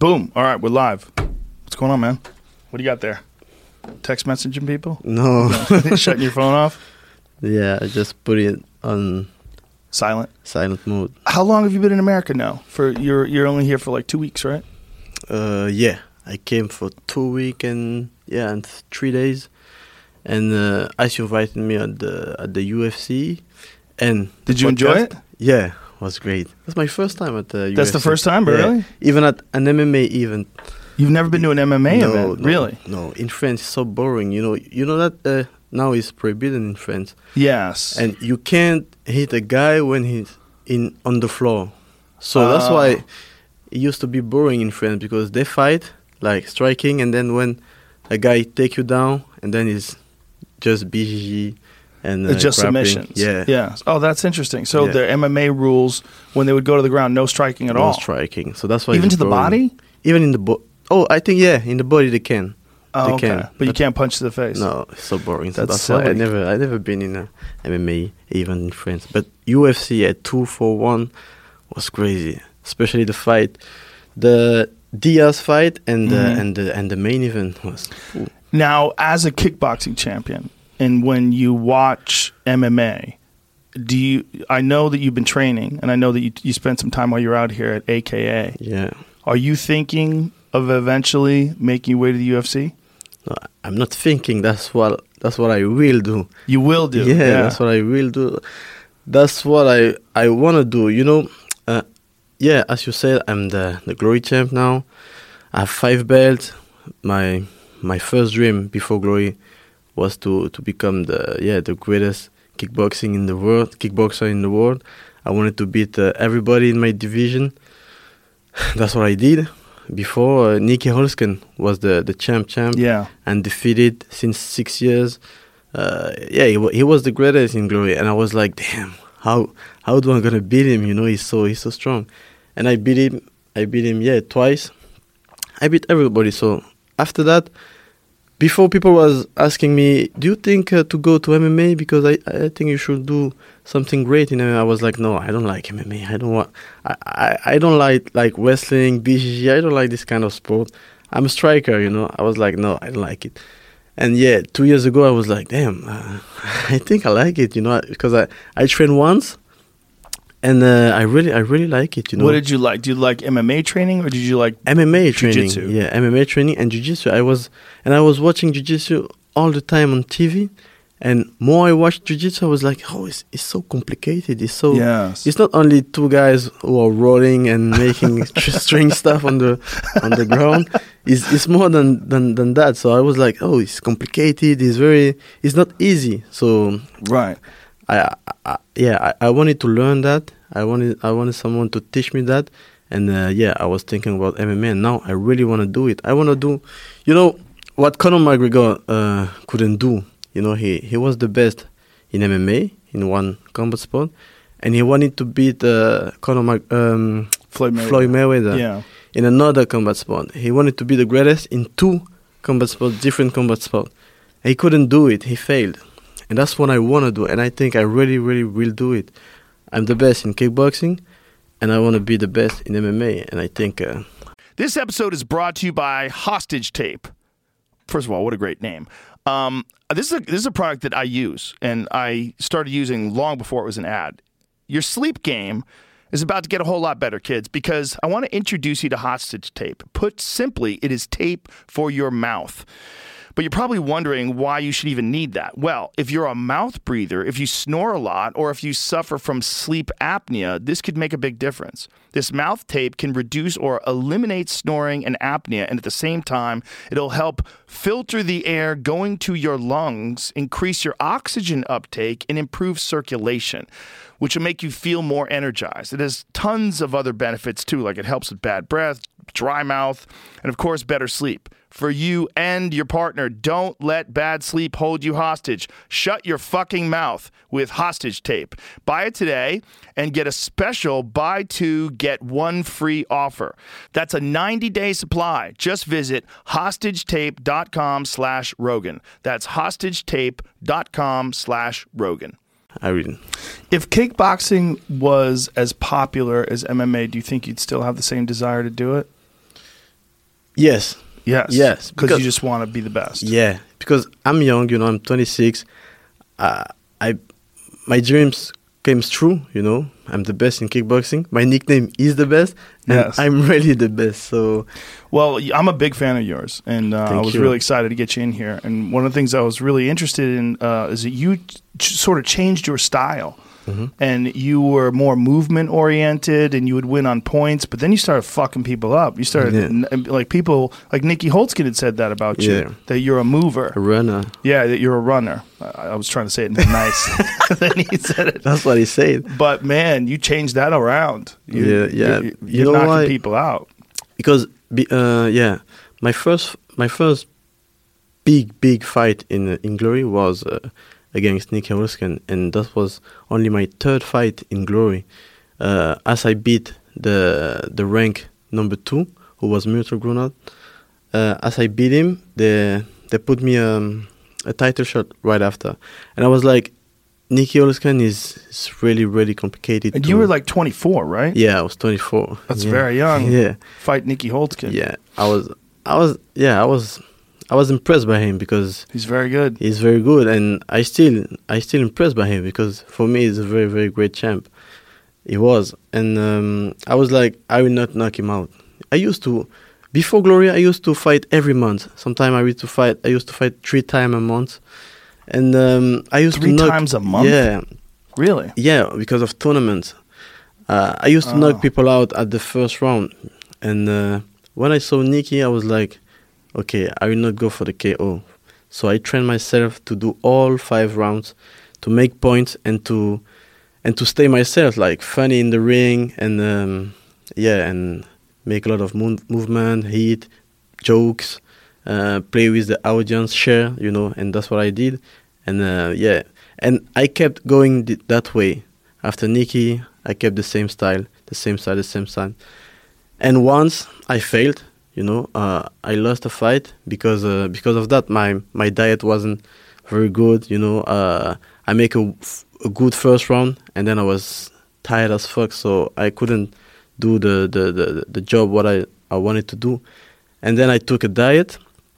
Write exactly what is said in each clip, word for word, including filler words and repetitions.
Boom. All right, we're live. What's going on, man? What do you got there? Text messaging people? No. Shutting your phone off? Yeah, I just put it on silent. Silent mode. How long have you been in America now? For you're you're only here for like two weeks, right? Uh, yeah, I came for two weeks and yeah, and three days. And uh, Ice invited me at the at the U F C. And did you enjoy it? Yeah, it was great. That's my first time at the U F C. That's the first time, yeah. really? Even at an M M A event. You've never been to an M M A no, event, no, really? No, in France it's so boring. You know, you know that uh, now it's forbidden in France. Yes. And you can't hit a guy when he's in on the floor. So oh. that's why it used to be boring in France, because they fight like striking, and then when a guy take you down, and then it's just B G G. And uh, it's just grappling. submissions. Yeah. Yeah. Oh, that's interesting. So yeah. the M M A rules, when they would go to the ground, no striking at no all. No striking. So that's why even it's to the boring. body. Even in the bo- oh, I think yeah, in the body they can. Oh, they okay. can. But, but you can't punch to the face. No, it's so boring. That's, so that's why I silly. never, I never been in a M M A event in France. But U F C at two for one was crazy, especially the fight, the Diaz fight, and the mm-hmm. and the and the main event was. Ooh. Now, as a kickboxing champion, and when you watch M M A, do you? I know that you've been training, and I know that you you spent some time while you're out here at A K A. Yeah. Are you thinking of eventually making your way to the U F C? No, I'm not thinking. That's what that's what I will do. You will do. Yeah, yeah. that's what I will do. That's what I I want to do. You know, uh, yeah. As you said, I'm the the Glory champ now. I have five belts. My my first dream before Glory was to to become the yeah the greatest kickboxing in the world, kickboxer in the world. I wanted to beat uh, everybody in my division. That's what I did. Before, uh, Nicky Holzken was the, the champ champ, yeah, undefeated since six years. Uh, yeah, he, w- he was the greatest in Glory, and I was like, damn, how how do I gonna beat him? You know, he's so he's so strong, and I beat him. I beat him, yeah, twice. I beat everybody. So after that, before people was asking me, do you think uh, to go to M M A, because I, I think you should do something great in M M A. I was like, no, I don't like M M A. I don't want. I, I, I don't like like wrestling, B G G. I don't like this kind of sport. I'm a striker, you know. I was like, no, I don't like it. And yeah, two years ago, I was like, damn, uh, I think I like it, you know, because I I trained once, and uh, I really I really like it, you know. What did you like? Did you like M M A training, or did you like M M A training? Jiu-jitsu? Yeah, M M A training and jiu-jitsu. I was and I was watching jiu-jitsu all the time on T V. And more I watched jiu-jitsu, I was like, oh, it's, it's so complicated. It's so. Yes. It's not only two guys who are rolling and making strange stuff on the on the ground. It's it's more than, than, than that. So I was like, oh, it's complicated. It's very. It's not easy. So right. I, I yeah I, I wanted to learn that. I wanted I wanted someone to teach me that. And uh, yeah, I was thinking about M M A. And now I really want to do it. I want to do, you know, what Conor McGregor uh, couldn't do. You know, he, he was the best in M M A, in one combat sport, and he wanted to beat uh, Conor Mac- um, Floyd Mayweather, Floyd Mayweather yeah. in another combat sport. He wanted to be the greatest in two combat sports, different combat sports. He couldn't do it. He failed. And that's what I want to do, and I think I really, really will do it. I'm the best in kickboxing, and I want to be the best in M M A, and I think... Uh, this episode is brought to you by Hostage Tape. First of all, what a great name. Um, this is a, this is a product that I use, and I started using long before it was an ad. Your sleep game is about to get a whole lot better, kids, because I want to introduce you to Hostage Tape. Put simply, it is tape for your mouth. But you're probably wondering why you should even need that. Well, if you're a mouth breather, if you snore a lot, or if you suffer from sleep apnea, this could make a big difference. This mouth tape can reduce or eliminate snoring and apnea, and at the same time, it'll help filter the air going to your lungs, increase your oxygen uptake, and improve circulation, which will make you feel more energized. It has tons of other benefits, too, like it helps with bad breath, dry mouth, and, of course, better sleep. For you and your partner, don't let bad sleep hold you hostage. Shut your fucking mouth with Hostage Tape. Buy it today and get a special buy two, get one free offer. That's a ninety-day supply. Just visit hostagetape.com slash Rogan. That's hostagetape.com slash Rogan. I really... If kickboxing was as popular as M M A, do you think you'd still have the same desire to do it? Yes. Yes. Yes, Because because- you just want to be the best. Yeah, because I'm young, you know, I'm twenty-six. Uh, I my dreams came true, you know. I'm the best in kickboxing. My nickname is the best, and Yes. I'm really the best. So Well, I'm a big fan of yours, and uh, I Thank was you. really excited to get you in here. And one of the things I was really interested in uh, is that you ch- sort of changed your style, Mhm. and you were more movement oriented, and you would win on points. But then you started fucking people up. You started Yeah. n- like people like Nikki Holtzkin had said that about you, Yeah. that you're a mover. a runner. Yeah, that you're a runner. I, I was trying to say it nice. Then he said it. That's what he said. But man, you changed that around. You, Yeah, yeah. You're, You you're know knocking why? people out. Because be, uh, yeah, my first my first big big fight in uh, in Glory was uh, against Nicky Holtzkin, and that was only my third fight in Glory. Uh, as I beat the the rank number two, who was Murto Grunat, uh, as I beat him, they they put me um, a title shot right after, and I was like, Nicky Holtzkin is, is really really complicated. And to- you were like twenty-four, right? yeah, I was twenty-four. That's yeah. very young. Yeah. Fight Nikki Holtzkin. Yeah, I was, I was, yeah, I was, I was impressed by him because He's very good. he's very good, and I still, I still impressed by him because for me he's a very, very great champ. He was, and um, I was like, I will not knock him out. I used to, before Gloria, I used to fight every month. Sometimes I used to fight, I used to fight three times a month, and um, I used Three to knock, times a month? Yeah, Really? yeah, because of tournaments. Uh, I used to Oh. knock people out at the first round. And uh, when I saw Nikki, I was like, okay, I will not go for the K O. So I trained myself to do all five rounds, to make points and to and to stay myself, like funny in the ring, and um, yeah, and make a lot of mo- movement, hit, jokes, uh, play with the audience, share, you know, and that's what I did. And uh, yeah, and I kept going th- that way. After Nikki, I kept the same style, the same style, the same style. And once I failed, you know, uh, I lost a fight because uh, because of that. My my diet wasn't very good, you know. Uh, I make a, a good first round, and then I was tired as fuck, so I couldn't do the the, the, the job what I, I wanted to do. And then I took a diet.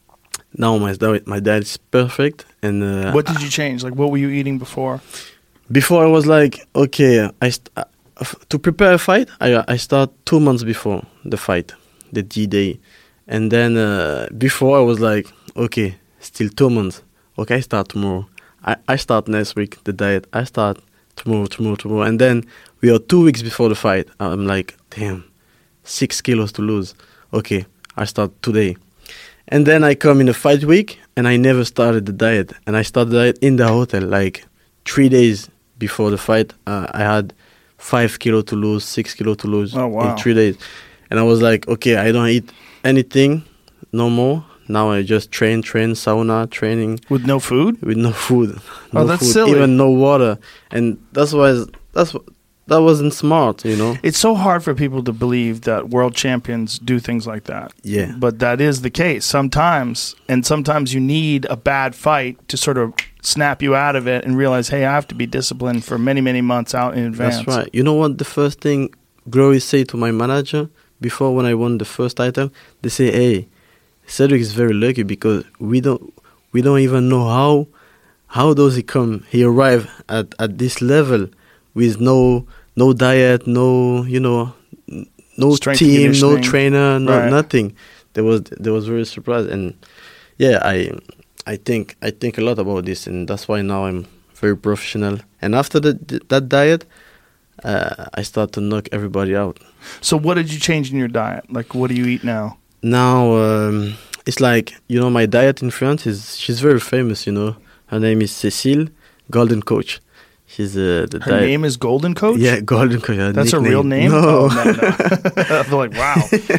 Now my diet my diet is perfect. And uh, What did you change? Like, what were you eating before? before I was like, okay, I st- uh, f- to prepare a fight, I I start two months before the fight, the D day, and then uh, before I was like, okay, still two months. Okay, I start tomorrow. I, I start next week the diet. I start tomorrow, tomorrow, tomorrow, and then we are two weeks before the fight. I'm like, damn, six kilos to lose. Okay, I start today. And then I come in a fight week, and I never started the diet. And I started the diet in the hotel, like three days before the fight. Uh, I had five kilo to lose, six kilo to lose Oh, wow. in three days. And I was like, okay, I don't eat anything no more. Now I just train, train, sauna, training With no food? with no food. No Oh, that's food, silly. even no water. And that's why that's wh- that wasn't smart, you know. It's so hard for people to believe that world champions do things like that. Yeah. But that is the case sometimes. And sometimes you need a bad fight to sort of snap you out of it and realize, hey, I have to be disciplined for many, many months out in advance. That's right. You know what? The first thing Glory said to my manager before when I won the first title, they say, "Hey, Cedric is very lucky because we don't we don't even know how how does he come? He arrived at, at this level with no no diet, no you know, n- no Strength team, no conditioning. trainer, no Right. nothing." There was there was very surprised, and yeah, I I think I think a lot about this, and that's why now I'm very professional. And after the, that diet, uh, I start to knock everybody out. So what did you change in your diet? Like, what do you eat now? Now um, it's like, you know, my diet in France is she's very famous. You know, her name is Cécile, Golden Coach. She's uh, the Her diet. name is Golden Coach? Yeah, Golden Coach. her That's nickname. her real name? No. Oh, no, no. I feel like, wow.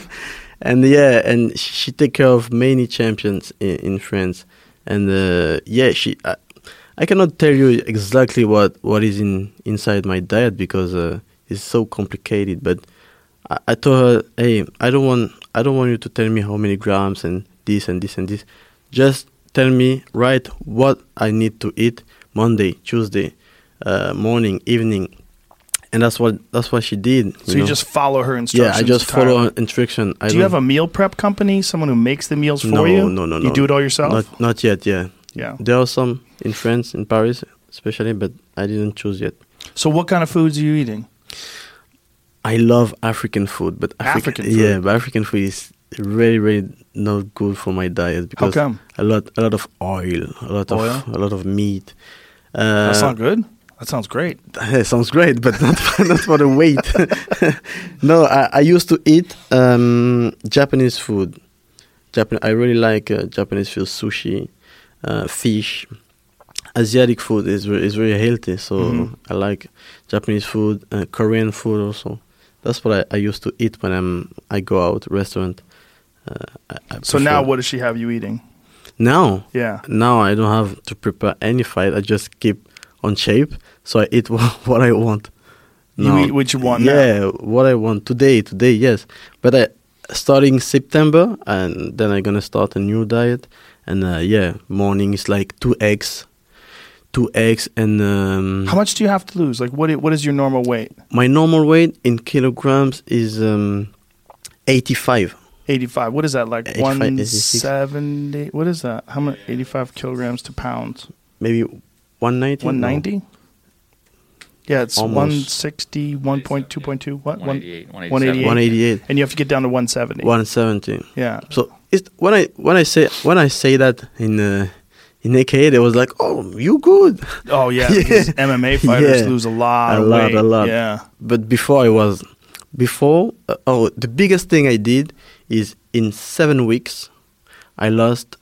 And yeah, and she, she take care of many champions in, in France. And uh, yeah, she. I, I cannot tell you exactly what, what is in inside my diet because uh, it's so complicated. But I, I told her, hey, I don't want I don't want you to tell me how many grams and this and this and this. Just tell me right what I need to eat Monday, Tuesday, uh, morning, evening, and that's what that's what she did. So you know? just follow her yeah, instructions. I just follow entirely. her instruction. I Do you have a meal prep company? Someone who makes the meals for no, you? No, no, no. You do it all yourself? Not, not yet. Yeah, yeah. There are some in France, in Paris, especially, but I didn't choose yet. So what kind of foods are you eating? I love African food, but African, African food? yeah, but African food is really, really not good for my diet because How come? a lot, a lot of oil, a lot Oil? of, a lot of meat. Uh, That's not good. That sounds great. It sounds great, but not for, not for the weight. No, I, I used to eat um, Japanese food. Japan, I really like uh, Japanese food, sushi, uh, fish. Asiatic food is re- is very healthy, so Mhm. I like Japanese food, uh, Korean food also. That's what I, I used to eat when I'm I go out restaurant. Uh, I, I So prefer- now what does she have you eating? now Yeah. now I don't have to prepare any fight. I just keep on shape, so I eat what, what I want. You Now- eat what you want now? Yeah, what I want today. Today, yes. But I, starting September, and then I'm gonna start a new diet. And uh, yeah, morning is like two eggs, two eggs, and um, How much do you have to lose? Like, what? i- what is your normal weight? my normal weight in kilograms is um, eighty-five. eighty-five. What is that? Like eighty-five, one eighty-six. seventy? What is that? How much? eighty-five kilograms to pounds. Maybe one ninety. one ninety? Yeah, it's Almost. one sixty, one point two point two. What? one One, eighty-eight, one one eighty-seven. one eighty-eight. and you have to get down to one seventy. one seventy. Yeah. So it's when I when I say when I say that in uh, in A K A, they was like, "Oh, you good." Oh, yeah. Yeah. Because M M A fighters Yeah. lose a lot A of lot, weight. a lot. Yeah. But before I was, before uh, oh, the biggest thing I did is in seven weeks, I lost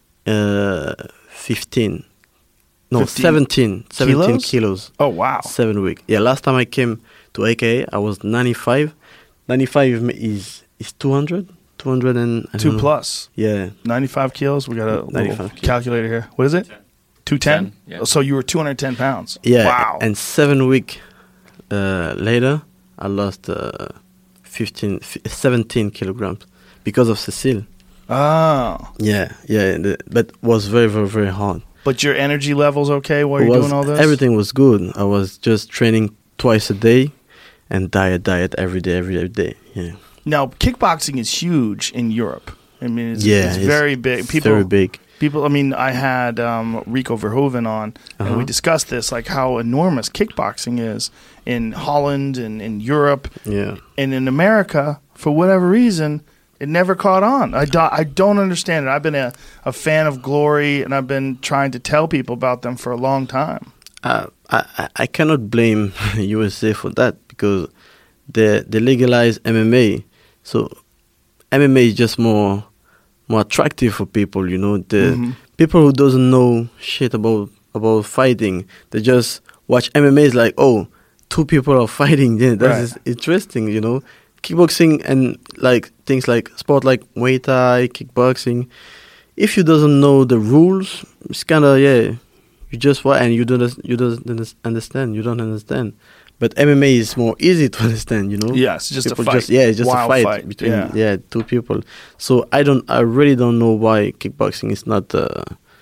uh, fifteen, no fifteen seventeen, seventeen kilos? kilos. Oh, wow. Seven weeks. Yeah, last time I came to A K A, I was ninety-five. ninety-five is is two hundred, two hundred and I don't Two know. plus. Yeah, ninety-five kilos. We got a little ninety-five kilos. calculator here. What is it? two ten? ten, yeah. So you were two hundred ten pounds. yeah. Wow. And seven week uh, later, I lost uh, fifteen, f- seventeen kilograms because of Cecile. Oh. Yeah, yeah, the, but was very, very, very hard. But your energy level's okay while you're Was- doing all this? Everything was good. I was just training twice a day, and diet, diet every day, every every day. Yeah, Now, kickboxing is huge in Europe. I mean, it's, yeah, it's very big. it's People, very big. people. I mean, I had um, Rico Verhoeven on, and Uh-huh. we discussed this, like how enormous kickboxing is in Holland and in Europe Yeah, and in America. For whatever reason, it never caught on. I, do, I don't understand it. I've been a, a fan of Glory, and I've been trying to tell people about them for a long time. uh, I I- I cannot blame U S A for that because they they legalize M M A, so M M A is just more more attractive for people. You know, the Mhm. people who doesn't know shit about about fighting, they just watch M M A is like, oh, two people are fighting. Yeah, that Right. is interesting. You know, kickboxing and like things like sport like Muay Thai, kickboxing. If you doesn't know the rules, it's kind of yeah. You just what and you don't you don't understand. You don't understand. But M M A is more easy to understand. You know. Yeah, it's just a People fight. Just, yeah, it's just Wild a fight, fight, between yeah. yeah. two people. So I don't. I really don't know why kickboxing is not uh,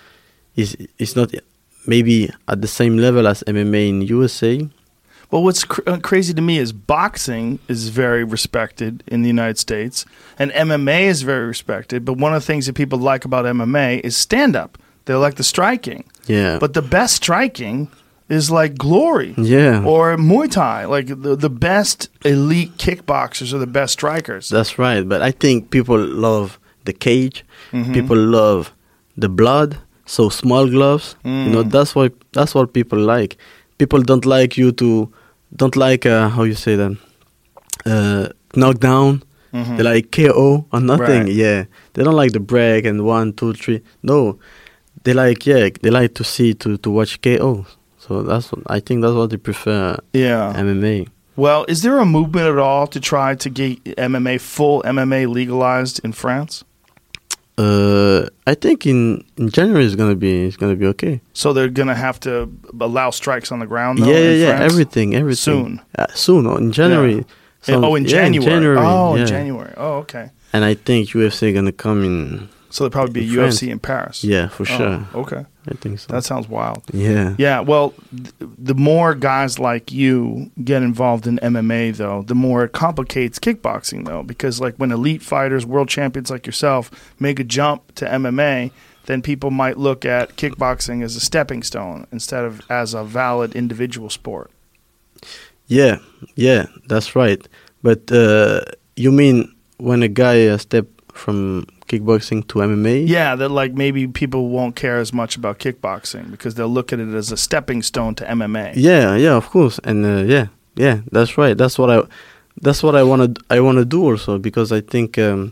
is is not maybe at the same level as M M A in U S A. Well, what's cr- uh, crazy to me is boxing is very respected in the United States, and M M A is very respected. But one of the things that people like about M M A is stand-up. They like the striking. Yeah. But the best striking is like Glory yeah. or Muay Thai. Like the, the best elite kickboxers are the best strikers. That's right. But I think people love the cage. Mhm. People love the blood. So small gloves. You know, Mm. that's what that's what people like. People don't like you to don't like uh, how you say that uh, knock down. Mhm. They like K O or nothing. Right. Yeah, they don't like the break and one, two, three. No, they like yeah, they like to see to to watch K O. So that's what I think. That's what they prefer. Yeah. M M A. Well, is there a movement at all to try to get M M A, full M M A legalized in France? Uh, I think in, in January it's gonna be it's gonna be okay. So they're going to have to allow strikes on the ground, though, yeah, yeah, in yeah. France? Everything, everything. Soon. Uh, soon. Oh, in January. Yeah. Some- oh, in yeah, January. January. Oh, in yeah. January. Oh, okay. And I think U F C gonna come in So there'll probably be In a U F C France. in Paris. Yeah, for Oh, sure. okay. I think so. That sounds wild. yeah. Yeah, well, th- the more guys like you get involved in M M A, though, the more it complicates kickboxing, though, because like when elite fighters, world champions like yourself, make a jump to M M A, then people might look at kickboxing as a stepping stone instead of as a valid individual sport. Yeah, yeah, that's right. But uh, you mean when a guy uh, step from kickboxing to M M A? Yeah, that like maybe people won't care as much about kickboxing because they'll look at it as a stepping stone to M M A. Yeah, yeah, of course, and uh, yeah, yeah, that's right. That's what I, that's what I want to, I want to do also because I think um,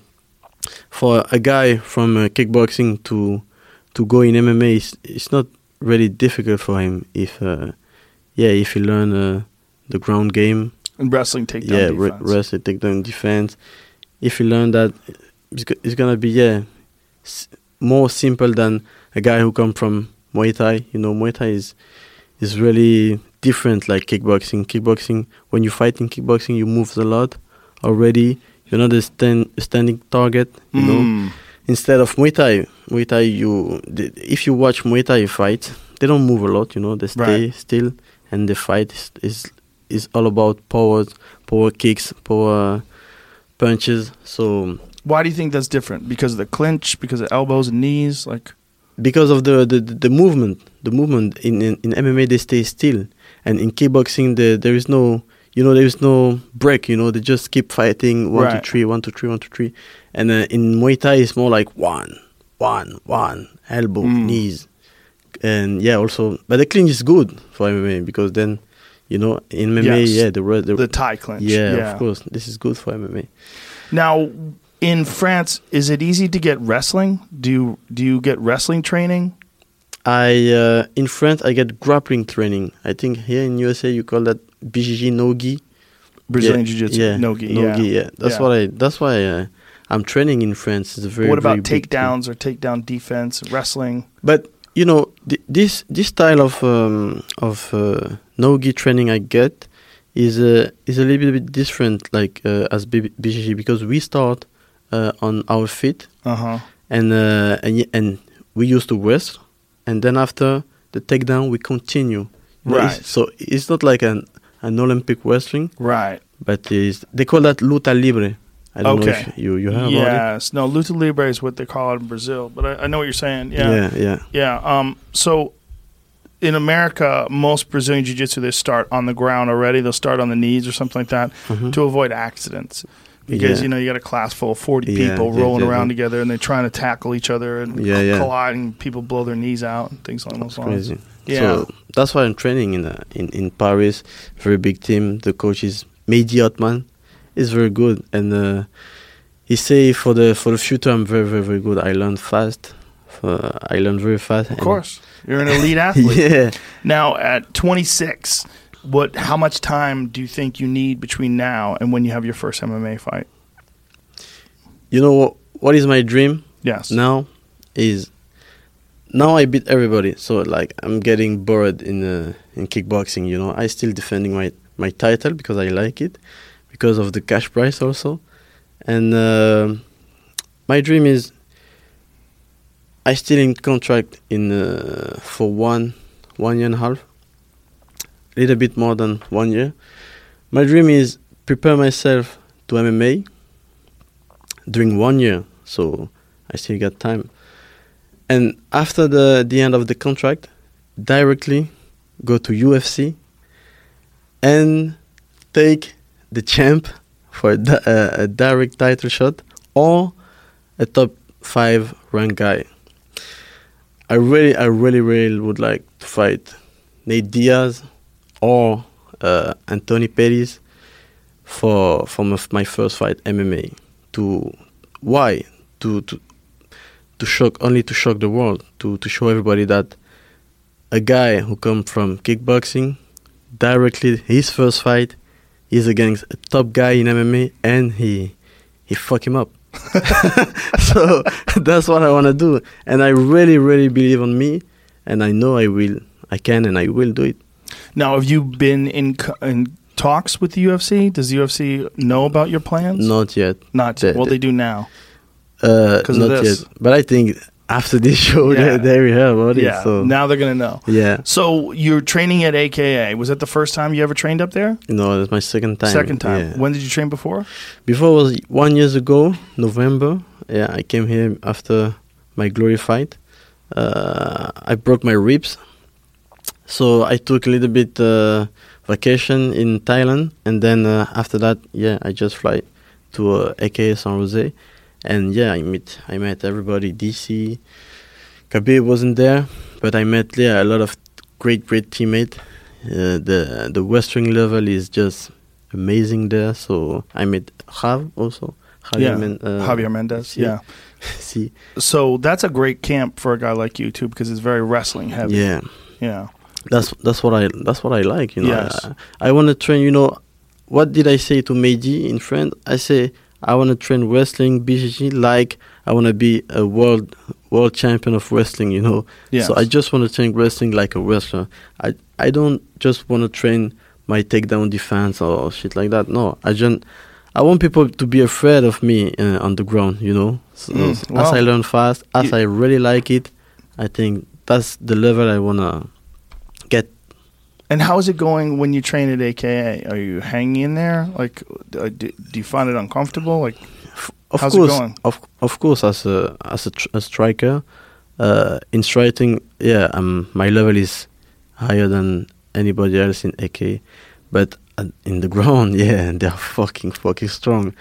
for a guy from uh, kickboxing to to go in M M A, it's, it's not really difficult for him if, uh, yeah, if he learn uh, the ground game. And wrestling takedown yeah, defense. re- wrestling takedown defense. If you learn that, it's, go- it's gonna be yeah s- more simple than a guy who come from Muay Thai. You know, Muay Thai is is really different like kickboxing. Kickboxing, when you fight in kickboxing, you move a lot already. You're not a stand, standing target. You know, Mm. instead of Muay Thai, Muay Thai, you the, if you watch Muay Thai fight, they don't move a lot. You know, they stay Right. still, and the fight is. is is all about power, power kicks, power punches. So Why do you think that's different? Because of the clinch, because of elbows and knees, like because of the the, the movement, the movement in, in in M M A they stay still, and in kickboxing the, there is no you know there is no break. You know they just keep fighting one Right. two three, one two three, one two three, and uh, in Muay Thai it's more like one, one, one, elbow, Mm. knees, and yeah also. But the clinch is good for M M A because then. You know, in M M A, Yes. yeah, the, re- the the tie clinch. yeah, yeah. of course, this is good for M M A. Now, in France, is it easy to get wrestling? Do you do you get wrestling training? I uh, in France I get grappling training. I think here in U S A you call that B J J no-gi. Brazilian yeah, Jiu-Jitsu, yeah, no-gi, no-gi, yeah. yeah. That's Yeah. what I. That's why uh, I'm training in France. It's a very. What about very big thing. takedowns or takedown defense, wrestling? But you know, th- this this style of um, of uh, no-gi training I get is a is a little bit different, like uh, as B J J because we start uh, on our feet Uh huh. and uh, and y- and we used to wrestle, and then after the takedown we continue. You know, it's- Right. So it's not like an an Olympic wrestling, Right. but is they call that luta libre. I don't know Okay. if you you heard about it. Yes. No, luta libre is what they call it in Brazil, but I, I know what you're saying. Yeah. Yeah, yeah. Yeah. Um. So, in America, most Brazilian Jiu-Jitsu they start on the ground already. They'll start on the knees or something like that Mhm. to avoid accidents. Because Yeah. you know you got a class full of forty Yeah, people yeah, rolling yeah, around yeah. together and they're trying to tackle each other and Yeah, yeah. collide and people blow their knees out and things along those lines. Crazy. Yeah. So that's why I'm training in uh, in in Paris. Very big team. The coach is Mehdi Otman. He's very good, and uh, he say for the for the future I'm very very very good. I learn fast. Uh, I learn very fast. Of course, you're an elite athlete. Yeah. Now at twenty-six, what? How much time do you think you need between now and when you have your first M M A fight? You know what? What is my dream Yes. now? Is now I beat everybody. So like I'm getting bored in uh, in kickboxing. You know, I still defending my my title because I like it, because of the cash price also, and uh, my dream is I still in contract in uh, for one one year and a half, a little bit more than one year. My dream is prepare myself to M M A during one year, so I still got time. And after the the end of the contract, directly go to U F C and take the champ for a, di- uh, a direct title shot or a top five rank guy. I really, I really, really would like to fight Nate Diaz or uh, Anthony Pettis for for my, my first fight M M A. To why to to to shock only to shock the world, to to show everybody that a guy who come from kickboxing directly his first fight is against a top guy in M M A and he he fuck him up. So that's what I want to do, and I really really believe on me, and I know I will, I can, and I will do it. Now, have you been in co- in talks with the U F C? Does the U F C know about your plans? Not yet. Not The- well. the- They do now. Uh, 'Cause of not this? yet, but I think after this show, Yeah. they, they will hear about Yeah. it. So Now they're gonna know. yeah, So you're training at A K A. Was that the first time you ever trained up there? no, it's my second time. Second time. Yeah. When did you train before? Before was one years ago, November. Yeah, I came here after my Glory fight. Uh, I broke my ribs, so I took a little bit uh, vacation in Thailand, and then uh, after that, yeah, I just fly to uh, A K A San Jose, and yeah, I met I met everybody. D C, Khabib wasn't there, but I met yeah a lot of great great teammates. Uh, the the wrestling level is just amazing there. So I met Jav also. Javier yeah. Men- uh, Javier Mendez. sí. Yeah. See, So that's a great camp for a guy like you too, because it's very wrestling heavy. yeah, Yeah. that's that's what I that's what I like. You know, Yes. I, I want to train. You know, what did I say to Meiji in France? I say I want to train wrestling B J J like I want to be a world world champion of wrestling. You know, Yes. so I just want to train wrestling like a wrestler. I I don't just want to train my takedown defense or shit like that. No, I just I want people to be afraid of me uh, on the ground, you know. So Mm, as well, I learn fast, as you- I really like it, I think that's the level I wanna get. And how is it going when you train at A K A? Are you hanging in there? Like, uh, do, do you find it uncomfortable? Like, Of how's it course, going? of of course, as a as a, tr- a striker, uh, in striking, yeah, um, my level is higher than anybody else in A K, but uh, in the ground, yeah, they're fucking fucking strong.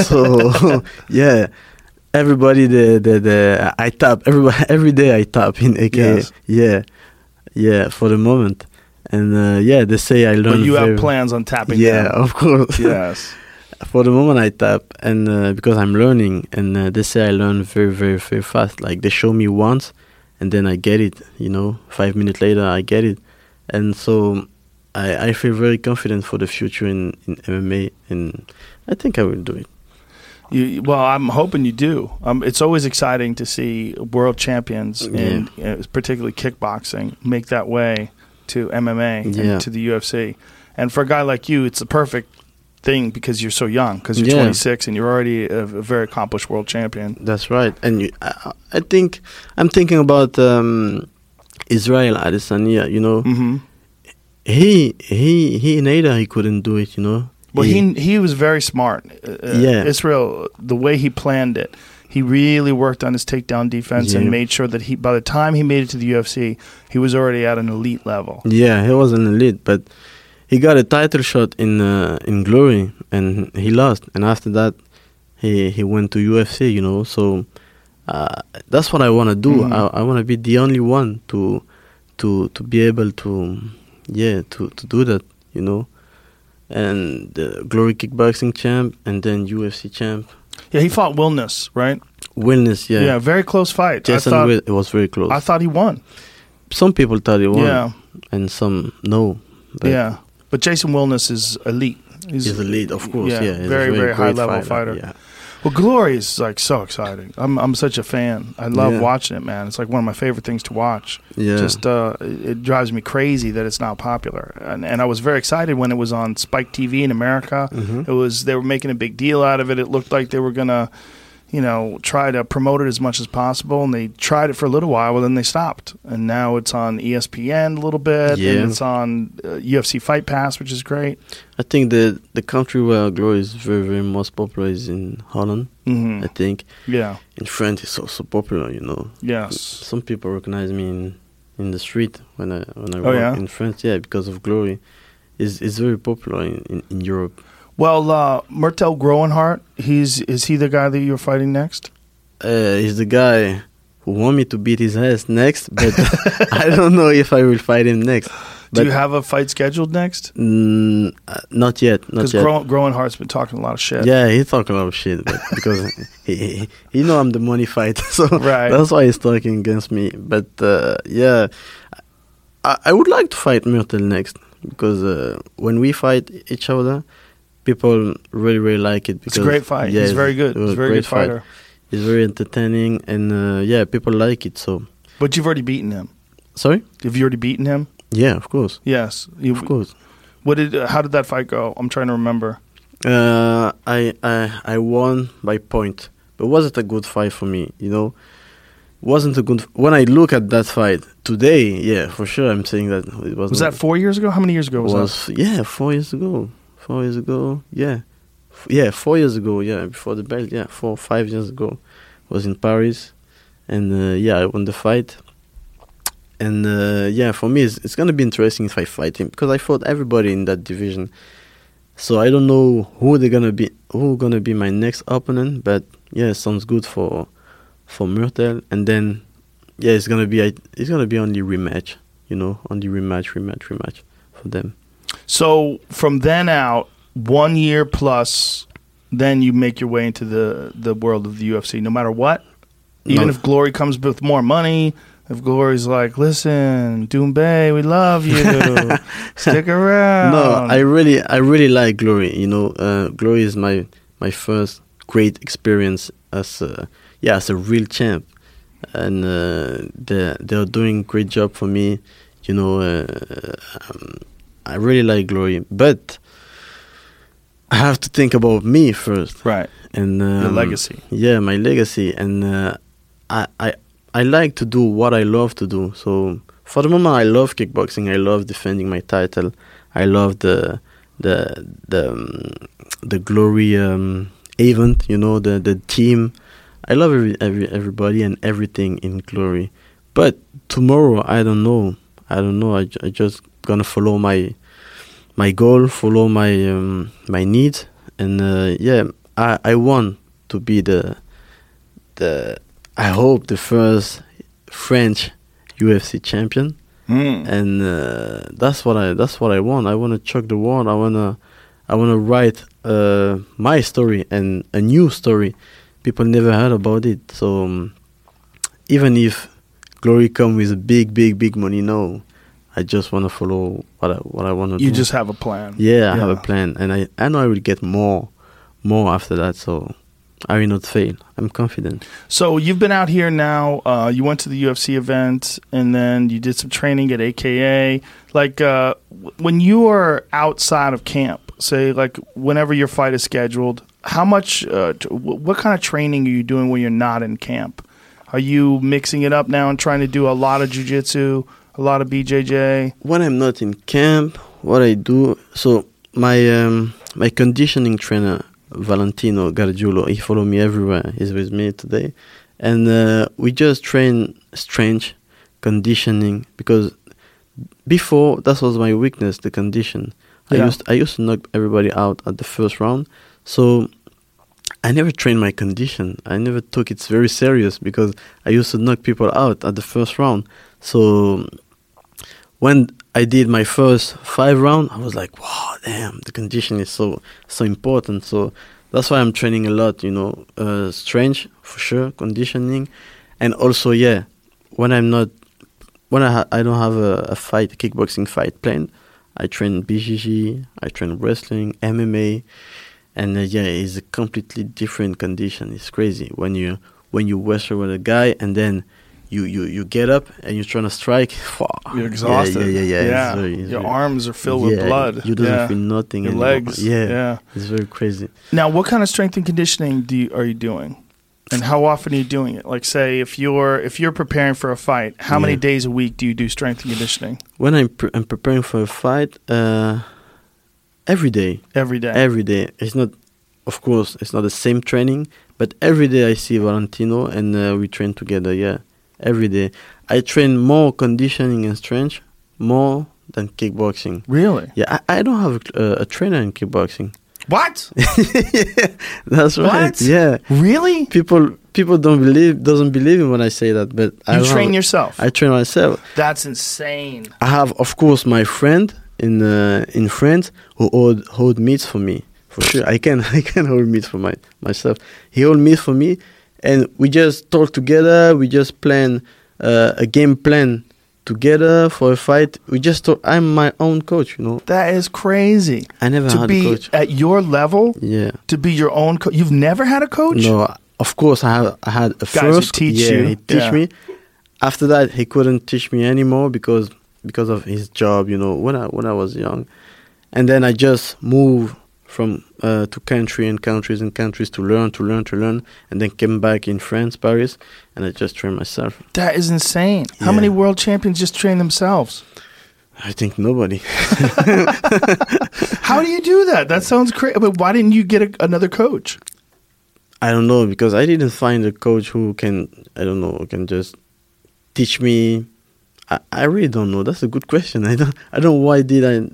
So yeah, everybody, the the, the I tap every every day. I tap in A K. Yes. Yeah, yeah, for the moment, and uh, yeah, they say I but learn. you very, have plans on tapping Yeah, them. of course. Yes. For the moment I tap, and uh, because I'm learning, and uh, they say I learn very, very, very fast. Like they show me once, and then I get it. You know, five minutes later I get it, and so I, I feel very confident for the future in, in M M A, and I think I will do it. You, well, I'm hoping you do. Um, it's always exciting to see world champions, in uh, particularly kickboxing, make that way to M M A Yeah. and to the U F C. And for a guy like you, it's the perfect thing because you're so young, because you're Yeah. twenty-six and you're already a, a very accomplished world champion. That's right, and you, I, I think I'm thinking about um, Israel Adesanya. You know, hmm he he he in Ada he couldn't do it. You know. Well, he he was very smart. Uh, Yeah. Israel, the way he planned it, he really worked on his takedown defense and Yeah. made sure that he, by the time he made it to the U F C, he was already at an elite level. Yeah, he was an elite, but he got a title shot in uh, in Glory, and he lost. And after that, he he went to U F C. You know, so uh, that's what I want to do. Mhm. I, I want to be the only one to to to be able to yeah to to do that. You know, and the Glory kickboxing champ, and then U F C champ. Yeah, he fought Wilness, right? Wilness, yeah. Yeah, very close fight. Jason I thought, Will, it was very close. I thought he won. Some people thought he won, Yeah, and some no. But yeah. But Jason Wilness is elite. he's a lead, of course. Yeah, Yeah, he's a very, very great high-level fighter. Yeah. Well, Glory is like so exciting. I'm I'm such a fan. I love Yeah. watching it, man. It's like one of my favorite things to watch. Yeah. Just uh, it it drives me crazy that it's not popular. And and I was very excited when it was on Spike T V in America. Mhm. It was they were making a big deal out of it. It looked like they were gonna, you know, try to promote it as much as possible. And they tried it for a little while, but then they stopped. And now it's on E S P N a little bit. Yeah. And it's on uh, U F C Fight Pass, which is great. I think the the country where Glory is very very most popular is in Holland. hmm I think Yeah. in France it's also popular. You know, Yes. some people recognize me in in the street when I when I Oh, walk yeah? in France. Yeah, because of Glory, is is very popular in, in, in Europe. Well, uh, Murtel Groenhart, he's is he the guy that you're fighting next? Uh, he's the guy who want me to beat his ass next, but I don't know if I will fight him next. Do But you have a fight scheduled next? mm, uh, not yet, not Because yet. Gro- Groenhart's been talking a lot of shit. Yeah, he talk a lot of shit, but because he, he he know I'm the money fighter, so Right. that's why he's talking against me. But uh, yeah, I, I would like to fight Myrtle next because uh, when we fight each other, people really really like it. It's Because a great fight. yeah, He's it's- very good. it was He's a very great good fight. fighter. He's very entertaining, and uh, yeah, people like it. So But you've already beaten him. sorry. Have you already beaten him? Yeah, of course, Yes. You, of course. What did? Uh, how did that fight go? I'm trying to remember. Uh, I I I won by point, but was it a good fight for me? You know, wasn't a good. When I look at that fight today, yeah, for sure, I'm saying that it was. Was that four years ago? How many years ago was, was that? Yeah, four years ago. Four years ago, yeah, F- yeah, four years ago, yeah, before the belt, yeah, four five years ago, was in Paris, and uh, yeah, I won the fight. And uh, yeah, for me, it's, it's gonna be interesting if I fight him because I fought everybody in that division. So I don't know who they're gonna be, who gonna be my next opponent. But yeah, it sounds good for for Myrtle. And then yeah, it's gonna be it's gonna be only rematch, you know, only rematch, rematch, rematch for them. So from then out, one year plus, then you make your way into the the world of the U F C. No matter what, even No. if Glory comes with more money. If Glory's like, listen, Doumbé, we love you. Stick around. No, I really, I really like Glory. You know, uh, Glory is my my first great experience as a, yeah, as a real champ, and uh, they they're doing a great job for me. You know, uh, um, I really like Glory, but I have to think about me first, right? And um, Your legacy. Yeah, my legacy, and uh, I I. I like to do what I love to do. So for the moment, I love kickboxing. I love defending my title. I love the the the um, the Glory um, event. You know, the the team. I love every, every everybody and everything in Glory. But tomorrow, I don't know. I don't know. I, I just gonna follow my my goal, follow my um, my needs, and uh, yeah, I I want to be the the. I hope the first French U F C champion, Mm. and uh, that's what I that's what I want. I want to chuck the world. I wanna I wanna write uh, my story and a new story. People never heard about it. So um, even if Glory come with a big, big, big money, no, I just wanna follow what I what I wanna do. You just have a plan. Yeah, I have a plan, and I I know I will get more, more after that. So I will not fail. I'm confident. So you've been out here now. Uh, you went to the U F C event, and then you did some training at A K A. Like uh, w- when you are outside of camp, say like whenever your fight is scheduled, how much? Uh, t- w- what kind of training are you doing when you're not in camp? Are you mixing it up now and trying to do a lot of jiu-jitsu, a lot of B J J? When I'm not in camp, what I do, so my um, my conditioning trainer, Valentino Gargiulo, he follow me everywhere. He's with me today. And uh, we just train strength, conditioning, because before, that was my weakness, the condition. I Yeah. used I used to knock everybody out at the first round. So I never trained my condition. I never took it very serious because I used to knock people out at the first round. So when I did my first five round, I was like, wow, damn, the condition is so so important. So that's why I'm training a lot, you know, uh, strength for sure, conditioning, and also yeah, when I'm not, when I ha- I don't have a, a fight, a kickboxing fight planned, I train B J J, I train wrestling, M M A, and uh, yeah, it's a completely different condition. It's crazy when you when you wrestle with a guy and then you, you, you get up and you're trying to strike. You're exhausted. Yeah, yeah, yeah. yeah. yeah. It's very, it's Your very, arms are filled yeah, with blood. You doesn't yeah. feel nothing. Your anymore. legs. Yeah, yeah. It's very crazy. Now, what kind of strength and conditioning do you, are you doing, and how often are you doing it? Like, say, if you're if you're preparing for a fight, how many Yeah. days a week do you do strength and conditioning? When I'm pre- I'm preparing for a fight, uh, every day, Every day. every day. It's not, of course, it's not the same training, but every day I see Valentino and uh, we train together. Yeah, every day. I train more conditioning and strength more than kickboxing. Really? Yeah, I, I don't have a, a trainer in kickboxing. What? Yeah, that's right. What? Yeah, Really? people people don't believe doesn't believe me when I say that, but I You don't train have- yourself. I train myself. That's insane. I have, of course, my friend in uh, in France who hold hold meets for me. For sure, I can I can hold meets for my myself. He hold meets for me, and we just talk together. We just plan uh, a game plan together for a fight. We just talk. I'm my own coach, you know. That is crazy. I never To had be a coach. at your level, Yeah. to be your own coach. You've never had a coach? No, of course I have. I had a Guys who first. teach yeah, you. he teach Yeah. me. After that, he couldn't teach me anymore because because of his job. You know, when I when I was young, and then I just moved from uh, to country and countries and countries to learn, to learn, to learn, and then came back in France, Paris, and I just trained myself. That is insane. How Yeah. many world champions just train themselves? I think nobody. How do you do that? That sounds crazy. But why didn't you get a, another coach? I don't know, because I didn't find a coach who can, I don't know, can just teach me. I, I really don't know. That's a good question. I don't I don't know why did I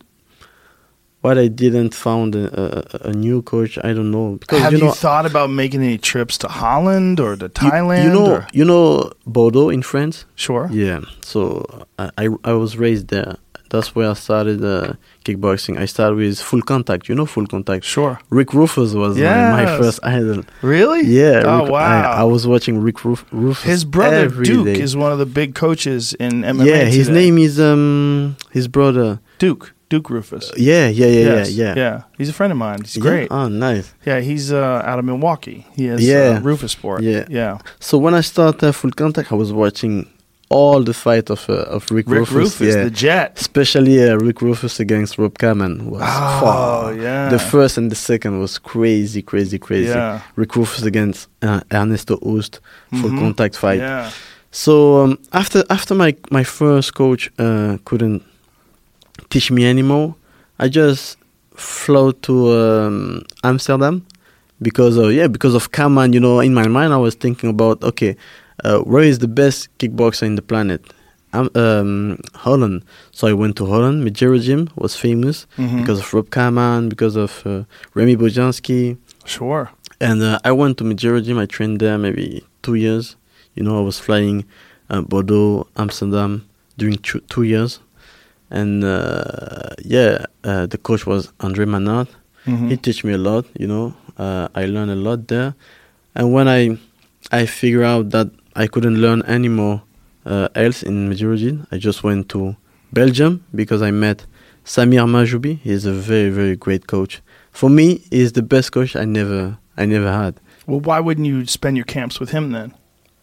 why I didn't found a, a, a new coach. I don't know. Because Have you you, know, thought about making any trips to Holland or to you- Thailand? You, know or? you know Bordeaux in France? Sure. Yeah. So I, I I was raised there. That's where I started uh, kickboxing. I started with Full Contact. You know Full Contact? Sure. Rick Rufus was my, my Yes. first idol. Really? Yeah. Oh, Rick, wow. I, I was watching Rick Ruf, Rufus His brother every Duke day. is one of the big coaches in M M A. Yeah, his today. name is um his brother. Duke. Duke Rufus. Yeah, yeah, yeah, Yes. yeah, yeah. Yeah. He's a friend of mine. He's Yeah? great. Oh, nice. Yeah, he's uh, out of Milwaukee. He has Yeah. uh, Rufus Sport. Yeah. Yeah. So when I started uh, Full Contact, I was watching all the fight of uh, of Rick, Rick Rufus. Rufus, yeah. the Jet. Especially uh, Rick Rufus against Rob Kaman was Oh, far. yeah. The first and the second was crazy, crazy, crazy. Yeah. Rick Rufus against uh, Ernesto Oost, Full Mhm. Contact fight. Yeah. So um, after after my my first coach uh, couldn't teach me anymore, I just flew to um, Amsterdam because of yeah because of Kaman. You know, in my mind I was thinking about okay, uh, where is the best kickboxer in the planet? Um, um, Holland. So I went to Holland. Mijero Gym was famous Mhm. because of Rob Kaman, because of uh, Remy Bojanski. Sure. And uh, I went to Mijero Gym. I trained there maybe two years. You know, I was flying uh, Bordeaux, Amsterdam during two, two years. And uh, yeah, uh, the coach was Andre Manard. Mhm. He taught me a lot. You know, uh, I learned a lot there. And when I I figured out that I couldn't learn anymore uh, else in Mijero Gym, I just went to Belgium because I met Samir Majoubi. He's a very very great coach. For me, he's the best coach I never I never had. Well, why wouldn't you spend your camps with him then?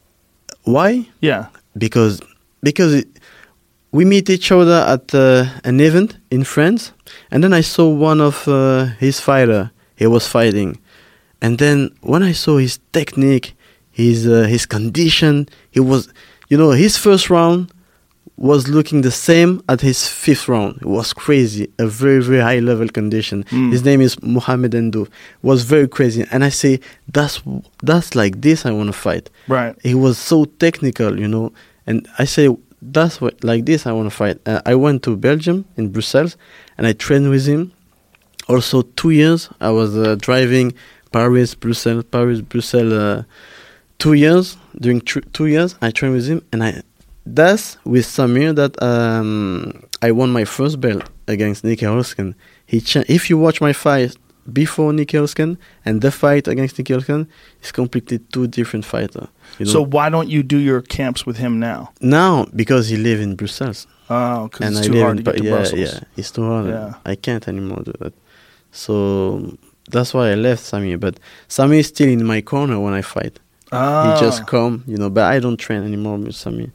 Why? Yeah. Because because it, we meet each other at uh, an event in France, and then I saw one of uh, his fighter. He was fighting, and then when I saw his technique, his uh, his condition, he was, you know, his first round was looking the same at his fifth round. It was crazy, a very very high level condition. Mm. His name is Mohamed Endouf. Was very crazy, and I say that's that's like this I want to fight. Right. He was so technical, you know, and I say that's what like this I want to fight. Uh, I went to Belgium in Brussels, and I trained with him. Also, two years I was uh, driving Paris, Brussels, Paris, Brussels. Uh, two years during tr- two years I trained with him, and I that's with Samir that um, I won my first belt against Nicky Holsken. He cha- if you watch my fight before Nicky Holsken and the fight against Nicky Holsken, it's completely two different fighters. You know? So why don't you do your camps with him now? Now, because he live in Brussels, Oh, because and it's I too live hard in to get Pa- to yeah, Brussels. yeah, it's too hard. Yeah. I can't anymore do that. So that's why I left Samir. But Samir is still in my corner when I fight. Ah. He just come, you know. But I don't train anymore with Samir.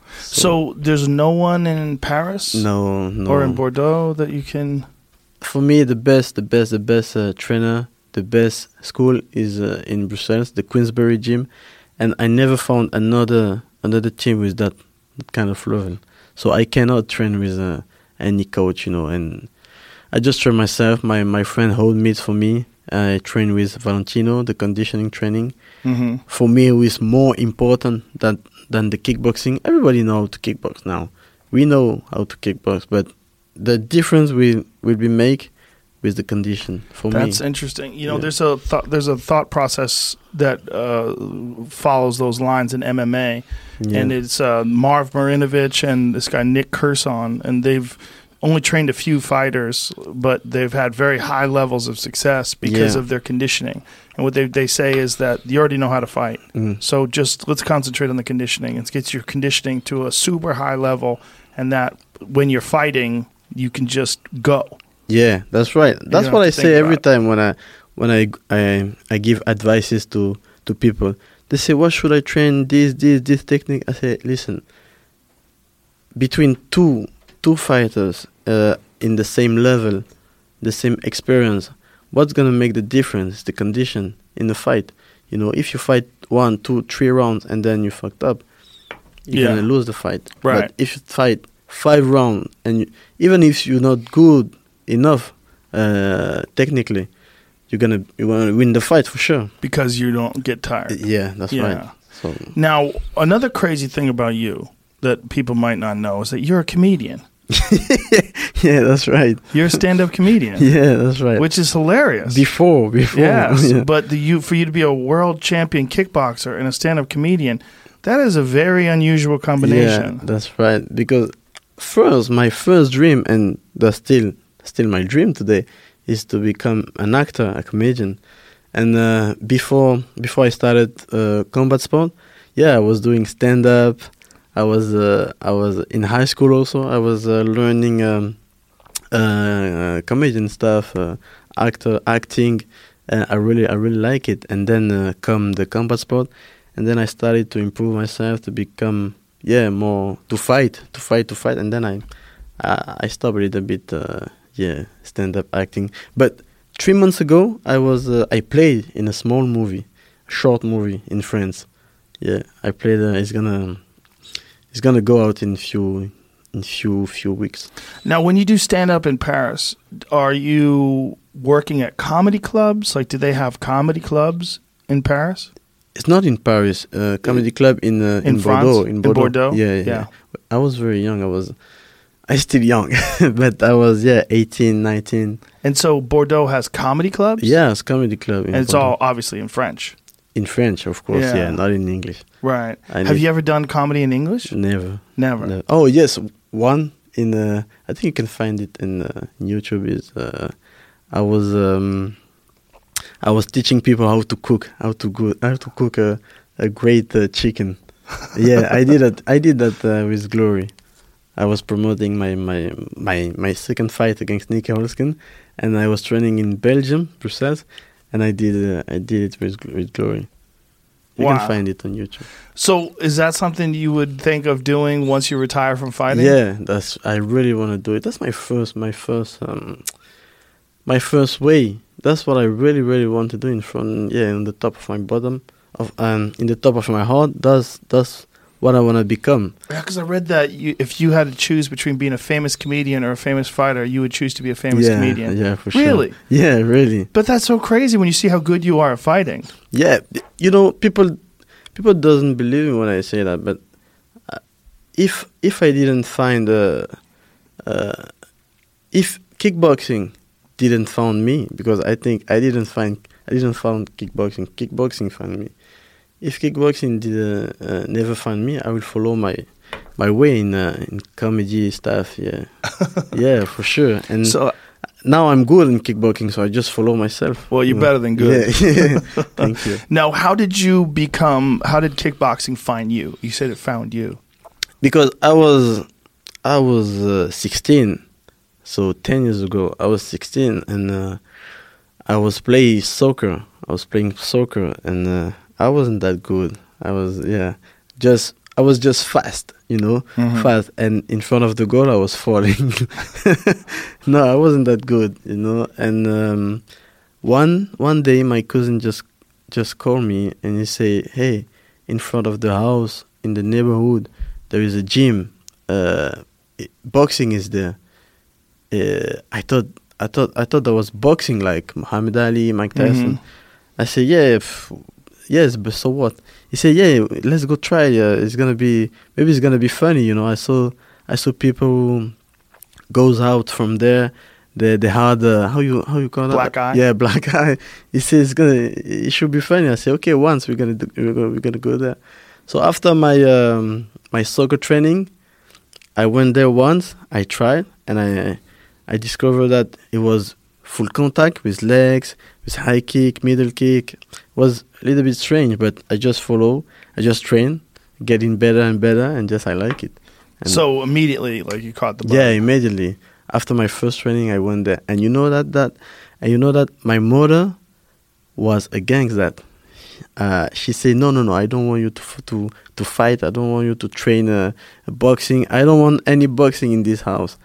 So there's no one in Paris no, no. or in Bordeaux that you can. For me, the best, the best, the best uh, trainer, the best school is uh, in Brussels, the Queensberry Gym, and I never found another another team with that kind of level. So I cannot train with uh, any coach, you know. And I just train myself. My my friend hold meets for me. I train with Valentino, the conditioning training. Mm-hmm. For me, it is more important than than the kickboxing. Everybody know how to kickbox now. We know how to kickbox, but the difference will will be make with the condition for me. That's interesting. You know, Yeah. there's a th- there's a thought process that uh, follows those lines in M M A, Yeah. and it's uh, Marv Marinovich and this guy Nick Curson, and they've only trained a few fighters, but they've had very high levels of success because Yeah. of their conditioning. And what they they say is that you already know how to fight, Mm. so just let's concentrate on the conditioning and get your conditioning to a super high level, and that when you're fighting, you can just go. Yeah, that's right. That's don't what have I to say think every about time when I when I I, I give advices to, to people. They say, "What should I train? This this this technique?" I say, "Listen. Between two two fighters uh, in the same level, the same experience, what's gonna make the difference? The condition in the fight. You know, if you fight one, two, three rounds and then you fucked up, you're Yeah. gonna lose the fight. Right. But if you fight five rounds and you, even if you're not good enough uh, technically, you're gonna you're gonna win the fight for sure. Because you don't get tired. Yeah, that's Yeah. right. So Now, another crazy thing about you that people might not know is that you're a comedian. yeah, that's right. You're a stand-up comedian, Yeah, that's right. which is hilarious. before, before. Yes, yeah. but the, you for you to be a world champion kickboxer and a stand-up comedian, that is a very unusual combination. Yeah, that's right. Because first, my first dream, and that's still still my dream today, is to become an actor, a comedian. And uh, before before I started uh, combat sport, yeah, I was doing stand up. I was uh, I was in high school also. I was uh, learning um, uh, uh, comedian stuff, uh, actor acting. Uh, I really I really like it. And then uh, come the combat sport, and then I started to improve myself to become yeah more to fight to fight to fight. And then I I, I stopped a little bit uh, yeah stand up acting. But three months ago I was uh, I played in a small movie, a short movie in France. Yeah, I played. Uh, it's gonna. It's gonna go out in few in few few weeks. Now, when you do stand-up in Paris, are you working at comedy clubs? Like, do they have comedy clubs in Paris? It's not in Paris. Uh, comedy club in uh, In in, France? Bordeaux. In In Bordeaux. Bordeaux? Yeah, yeah, Yeah. I was very young. I was. I still young, but I was yeah eighteen, nineteen. And so Bordeaux has comedy clubs? Yeah, it's comedy club. In And it's Bordeaux. all obviously in French. in French, of course. Yeah. Yeah, not in English. Right. I Have need- you ever done comedy in English? Never. Never. No. Oh yes, one in. Uh, I think you can find it in, uh, in YouTube. Is uh, I was um, I was teaching people how to cook, how to go, how to cook a a great uh, chicken. Yeah, I did that. I did that uh, with Glory. I was promoting my my my my second fight against Nicky Holskin, and I was training in Belgium, Brussels, and I did uh, I did it with with Glory. You Wow. can find it on YouTube. So is that something you would think of doing once you retire from fighting? Yeah, that's. I really want to do it. That's my first, my first, um, my first way. That's what I really, really want to do in front. Yeah, in the top of my bottom, of um, in the top of my heart. That's that's what I want to become. Yeah, because I read that you, if you had to choose between being a famous comedian or a famous fighter, you would choose to be a famous yeah, comedian. yeah, for sure. Really? Yeah, really. But that's so crazy when you see how good you are at fighting. Yeah, you know, people, people doesn't believe me when I say that. But uh, if if I didn't find uh, uh, if kickboxing didn't found me, because I think I didn't find I didn't found kickboxing. Kickboxing found me. If kickboxing did uh, uh, never find me, I will follow my my way in uh, in comedy stuff. Yeah, yeah, for sure. And So, now I'm good in kickboxing, so I just follow myself. well, you're you know. better than good. Yeah, thank you. Now, how did you become? How did kickboxing find you? You said it found you. Because I was I was uh, sixteen, so ten years ago I was sixteen, and uh, I was playing soccer. I was playing soccer, and uh, I wasn't that good. I was yeah, just I was just fast, you know, Mhm. fast. And in front of the goal, I was falling. No, I wasn't that good, you know. And um, one one day, my cousin just just called me and he say, "Hey, in front of the house in the neighborhood, there is a gym. Uh, i- boxing is there." Uh, I thought I thought I thought that was boxing, like Muhammad Ali, Mike Tyson. Mhm. I said, "Yeah, if, yes, but so what?" He said, "Yeah, let's go try. Uh, it's gonna be maybe it's gonna be funny, you know." I saw I saw people goes out from there. They they had uh, how you how you call Black that? eye? Yeah, black eye. He says it's gonna it should be funny. I said, "Okay, once we're gonna do, we're gonna we're gonna go there." So after my um, my soccer training, I went there once. I tried, and I I discovered that it was full contact with legs, with high kick, middle kick. It was a little bit strange, but I just follow. I just train, getting better and better, and just I like it. And So immediately, like you caught the bug. yeah, immediately after my first training, I went there, and you know that that, and you know that my mother was against that. Uh, she said, "No, no, no! I don't want you to f- to to fight. I don't want you to train uh, boxing. I don't want any boxing in this house."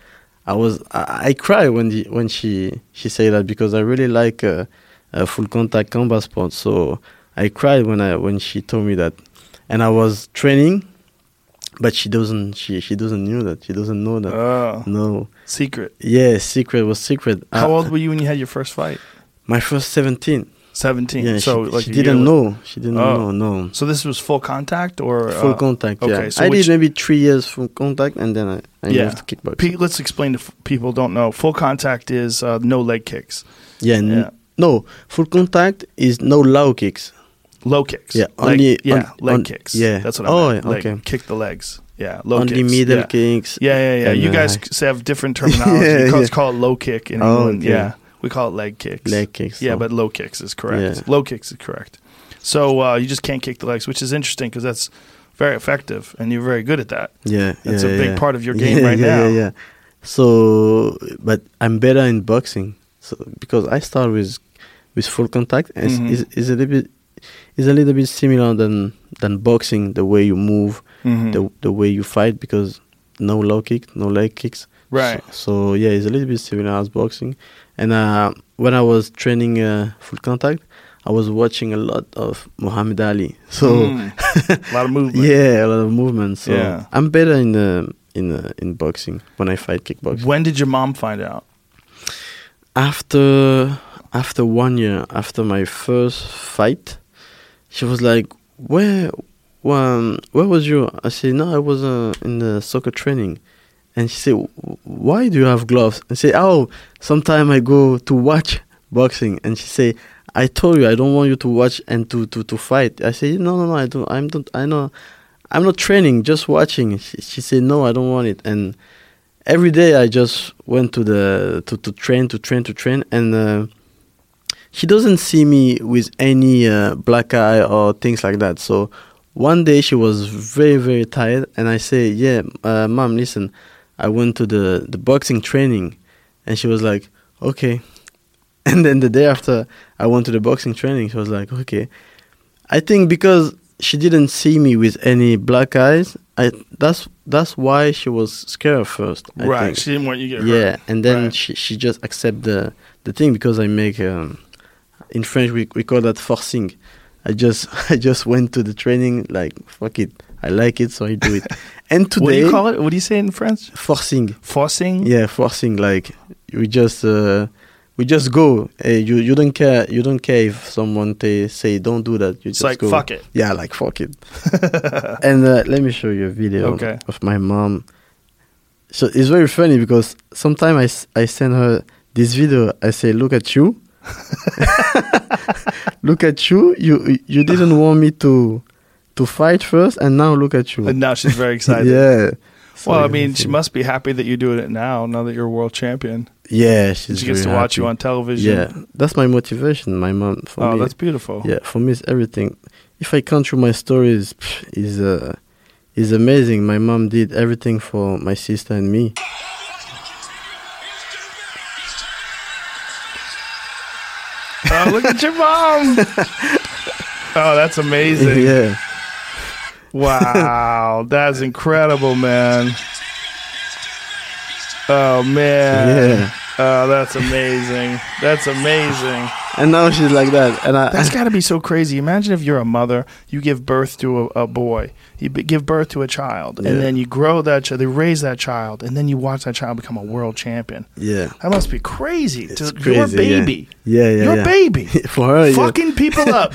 I was I, I cry when the, when she she said that because I really like uh, uh, full contact combat sports. So I cried when I when she told me that, and I was training, but she doesn't she she doesn't knew that she doesn't know that. Oh, No, secret. yeah, secret was secret. How Uh, old were you when you had your first fight? My first seventeen. Seventeen. Yeah, so she, like she a year didn't later. know. She didn't Oh. know. No. So this was full contact or Full uh, contact. okay, Yeah, so I which- did maybe three years full contact, and then I, I Yeah. moved to kickboxing. Pete, let's explain to f- people who don't know. Full contact is uh, no leg kicks, yeah, n- Yeah. No, full contact is no low kicks. low kicks. Yeah, leg, only- yeah, on- leg on- kicks. yeah. that's what I Oh, meant. Leg, okay. kick the legs. Yeah, low Only kicks. middle yeah. kicks. Yeah, yeah, yeah. and, You uh, guys c- have different terminology. Yeah, you call, yeah. call it low kick in Oh, England. okay. Yeah, we call it leg kicks. leg kicks. Yeah, so- but low kicks is correct. Yeah. Low kicks is correct. So uh, you just can't kick the legs, which is interesting because that's very effective, and you're very good at that. yeah, That's yeah, a big yeah. part of your game yeah, right yeah, now. Yeah, yeah. So, but I'm better in boxing. So because I start with with full contact, and Mhm. it's, it's, it's a little bit it's a little bit similar than than boxing. The way you move, Mhm. the the way you fight, because no low kick, no leg kicks. Right. So, so yeah, it's a little bit similar as boxing. And uh, when I was training uh, full contact, I was watching a lot of Muhammad Ali. So Mm. a lot of movement. yeah, a lot of movement. So Yeah. I'm better in uh, in uh, in boxing when I fight kickboxing. When did your mom find out? After after one year after my first fight, she was like, "Where, um, where was you?" I said, "No, I was uh, in the soccer training." And she said, "Why do you have gloves?" I say, "Oh, sometime I go to watch boxing." And she say, "I told you I don't want you to watch and to, to, to fight." I say, "No, no, no, I don't. I'm don't. I know, I'm not training, just watching." She, she said, "No, I don't want it." And every day I just went to the to, to train, to train, to train, and uh, she doesn't see me with any uh, black eye or things like that. So one day she was very, very tired, and I say, "Yeah, uh, Mom, listen, I went to the, the boxing training," and she was like, "Okay." And then the day after I went to the boxing training, she was like, "Okay." I think because she didn't see me with any black eyes, I that's that's why she was scared first. I right. think. She didn't want you to get Yeah, hurt. and then Right. she she just accept the the thing because I make um, in French we we call that forcing. I just I just went to the training like fuck it, I like it, so I do it. And today, What do you call it? What do you say in French? forcing? Forcing? Yeah, forcing. Like we just uh, we just go. Hey, you you don't care. You don't care if someone they say don't do that. You It's just like, go. fuck it. Yeah, like fuck it. And uh, let me show you a video Okay. of my mom. So it's very funny because sometimes I, s- I send her this video. I say, "Look at you, look at you. You you didn't want me to to fight first, and now look at you." And now she's very excited. Yeah. So Well, I it's mean, amazing. she must be happy that you're doing it now, now that you're a world champion. Yeah, she's She gets to very watch you happy. on television. Yeah, that's my motivation. My mom. For Oh, me, that's beautiful. yeah, for me, it's everything. If I count through my stories, pff, is uh, is amazing. My mom did everything for my sister and me. Oh, look at your mom. Oh, that's amazing. Yeah, Wow, that's incredible, man. Oh man. yeah. Oh, that's amazing. That's amazing. And now she's like that, and I. That's got to be so crazy. Imagine if you're a mother, you give birth to a, a boy, you b- give birth to a child, Yeah. and then you grow that child, they raise that child, and then you watch that child become a world champion. yeah, That must be crazy. It's to crazy, your yeah. baby, yeah, yeah, your yeah. baby, For her, yeah. fucking people up.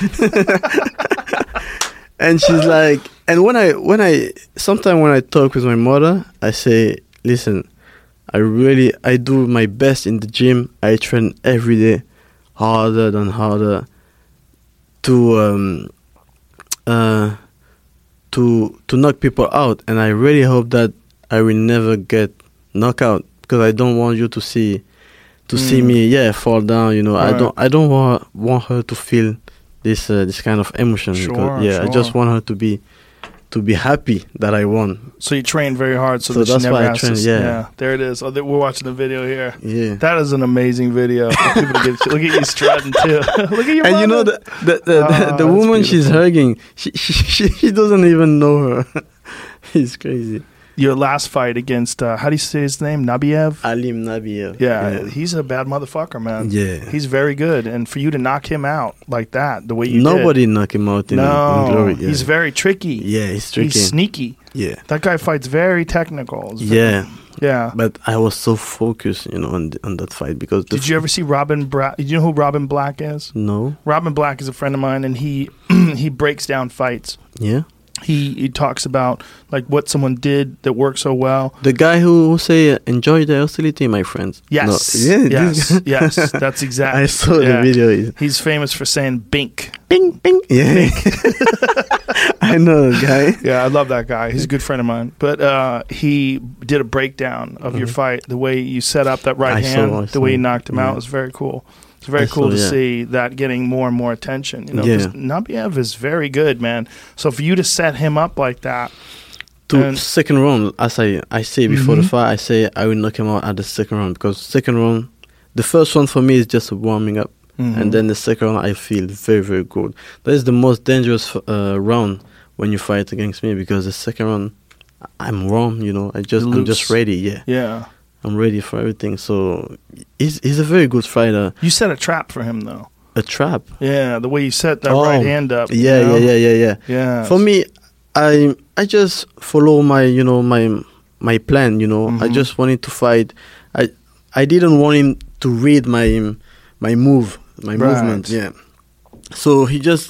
And she's like, and when I when I sometimes when I talk with my mother, I say, "Listen, I really I do my best in the gym. I train every day, harder than harder, to um uh to to knock people out. And I really hope that I will never get knocked out because I don't want you to see to see Mm. me yeah fall down. You know, I Right. don't I don't want want her to feel this uh, this kind of emotion. Sure, because, yeah, I sure. just want her to be to be happy that I won. So you train very hard, so, So that she that's never why I has train, to. yeah. there it is. Oh, th- we're watching the video here. Yeah. That is an amazing video. For people to get, look at you strutting too. Look at your And you know mother. the the the, Oh, the, the that's woman she's beautiful. hugging, she she, she she doesn't even know her. It's crazy. your last fight against uh, how do you say his name? Nabiev. Alim Nabiev. Yeah, yeah, he's a bad motherfucker, man. Yeah. He's very good, and for you to knock him out like that, the way you Nobody did, knock him out in, no, in glory. Yeah. he's very tricky. yeah, he's tricky. He's sneaky. yeah, That guy fights very technical. It's yeah. very- yeah. But I was so focused, you know, on th- on that fight because. The Did you ever see Robin Black? Did you know who Robin Black is? No. Robin Black is a friend of mine, and he he breaks down fights. Yeah. He he talks about like what someone did that worked so well. The guy who, who say uh, enjoy the hostility, my friends. Yes, No. Yeah. yes, this- yes. That's exactly. I saw yeah. the video. He's famous for saying "bink." Bing bing. Yeah. I know the guy. Yeah, I love that guy. He's a good friend of mine. But uh, he did a breakdown of your Mhm. fight. The way you set up that right I hand, saw, I the way you saw. knocked him out Yeah. was very cool. It's very I cool saw, to yeah. see that getting more and more attention. You know, 'cause Yeah. Nabiev is very good, man. So for you to set him up like that, To And- second round, as I, I say before Mhm. the fight, I say I will knock him out at the second round because second round, the first one for me is just warming up, Mhm. and then the second round I feel very very good. That is the most dangerous uh, round when you fight against me because the second round, I'm warm, you know. I just I'm just Loose. ready, yeah. yeah, I'm ready for everything. So he's he's a very good fighter. you set a trap for him though. A trap. Yeah, the way you set that Oh, right hand up. you Yeah, know? yeah, yeah, yeah, yeah. yeah. For me, I I just follow my you know my my plan. You know, I Mhm. just wanted to fight. I I didn't want him to read my my move, my Right. movement. Yeah. So he just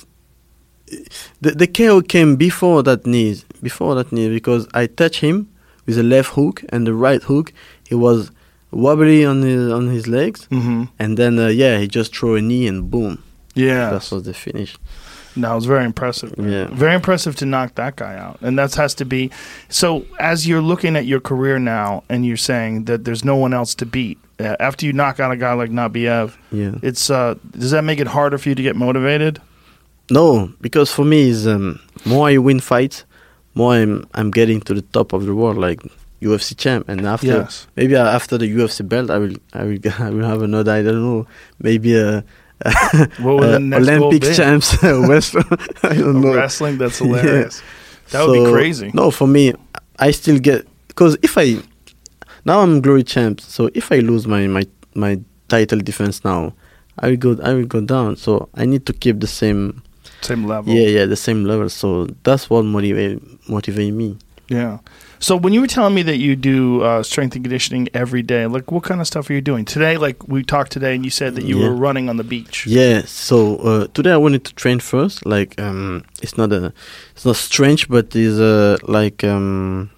the the K O came before that knee, before that knee because I touched him with the left hook and the right hook. He was wobbly on his on his legs, hmm and then uh, yeah, he just threw a knee and boom. Yeah, That was the finish. no, it was very impressive. Yeah. Very impressive to knock that guy out. And that has to be so as you're looking at your career now and you're saying that there's no one else to beat. Uh, after you knock out a guy like Nabiev, Yeah. it's uh does that make it harder for you to get motivated? No, because for me, is um, more I win fights, more I'm I'm getting to the top of the world, like U F C champ. And after Yes. maybe uh, after the U F C belt, I will I will I will have another. I don't know, maybe a, What would the next goal Olympic be? champs wrestler. I don't know. Wrestling, that's Yeah. hilarious. That would be So, crazy. No, for me, I still get because if I now I'm glory champ, so if I lose my my my title defense now, I will go I will go down. So I need to keep the same. Same level. Yeah, yeah, the same level. So that's what motivate motivate me. Yeah. So when you were telling me that you do uh, strength and conditioning every day, like what kind of stuff are you doing today? Like we talked today, and you said that you Yeah. were running on the beach. Yeah. So uh, today I wanted to train first. Like um, it's not a, it's not strange, but it's uh, like um,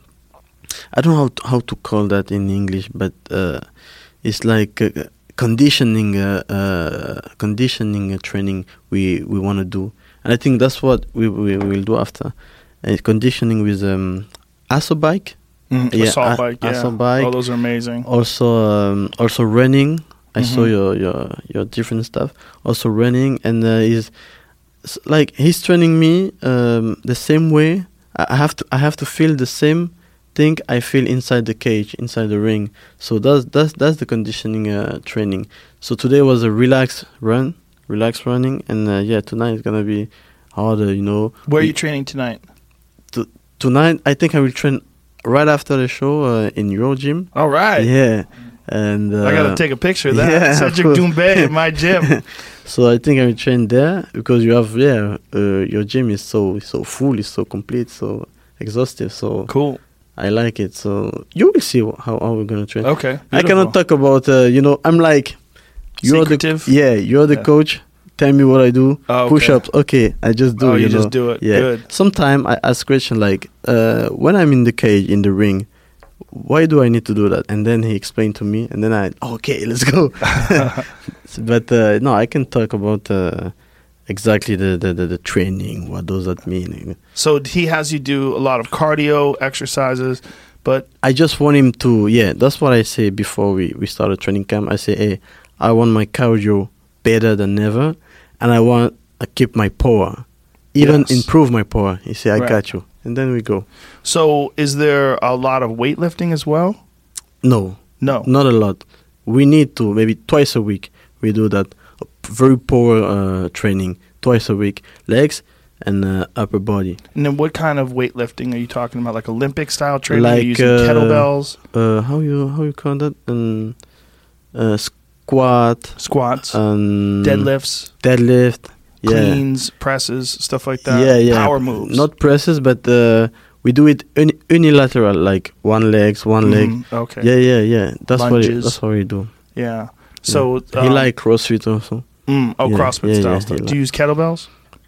I don't know how to, how to call that in English, but uh, it's like uh, conditioning, uh, uh, conditioning uh, training we we want to do, and I think that's what we we will do after. Uh, conditioning with um, Asso bike. Mm, Yeah, assault a- bike. Yeah. assault bike. Oh, those are amazing. Also, um, also running. I saw Mhm. your your your different stuff. Also running, and uh, is s- like he's training me um, the same way. I I have to I have to feel the same thing I feel inside the cage, inside the ring. So that's that's that's the conditioning uh, training. So today was a relaxed run, relaxed running, and uh, yeah, tonight is gonna be harder. You know, Where are We- you training tonight? tonight I think I will train right after the show uh, in your gym. All right. Yeah, and uh, I got to take a picture of that. yeah, Cedric of course. Doumbé at my gym. So I think I will train there because you have yeah, uh, your gym is so so full, it's so complete, so exhaustive. So Cool. I like it. So you will see wh- how, how we're gonna train. Okay. I cannot talk about uh, you know. I'm like you're Secretive? the yeah, you're the Yeah. coach. Tell me what I do. Oh, okay. Push ups. Okay, I just do. Oh, you know. just do it. Yeah. Good. Sometimes I ask question like, uh, when I'm in the cage in the ring, why do I need to do that? And then he explained to me, and then I okay, let's go. But uh, no, I can talk about uh, exactly the, the, the, the training. What does that mean? So he has you do a lot of cardio exercises, but I just want him to. Yeah, that's what I say before we we started training camp. I say, hey, I want my cardio better than ever, and I want to keep my power, even Yes. improve my power. He say, I Right. got you, and then we go. so is there a lot of weightlifting as well? No, No. not a lot. We need to maybe twice a week. We do that very power uh, training twice a week. Legs, and uh, upper body. And then what kind of weightlifting are you talking about? Like Olympic style training? Are Like you using uh, kettlebells, Uh, how you how you call that? Um, uh, squat, squats, um, deadlifts, deadlift, yeah, cleans, presses, stuff like that? yeah, yeah. Power moves. Not presses, but uh, we do it uni- unilateral, like one legs, one leg. Mhm, okay. Yeah, yeah, yeah. That's what it, Lunges. that's what we do. Yeah. So he um, like CrossFit also. mm, oh yeah, CrossFit yeah, style yeah, stuff. he Do you use kettlebells?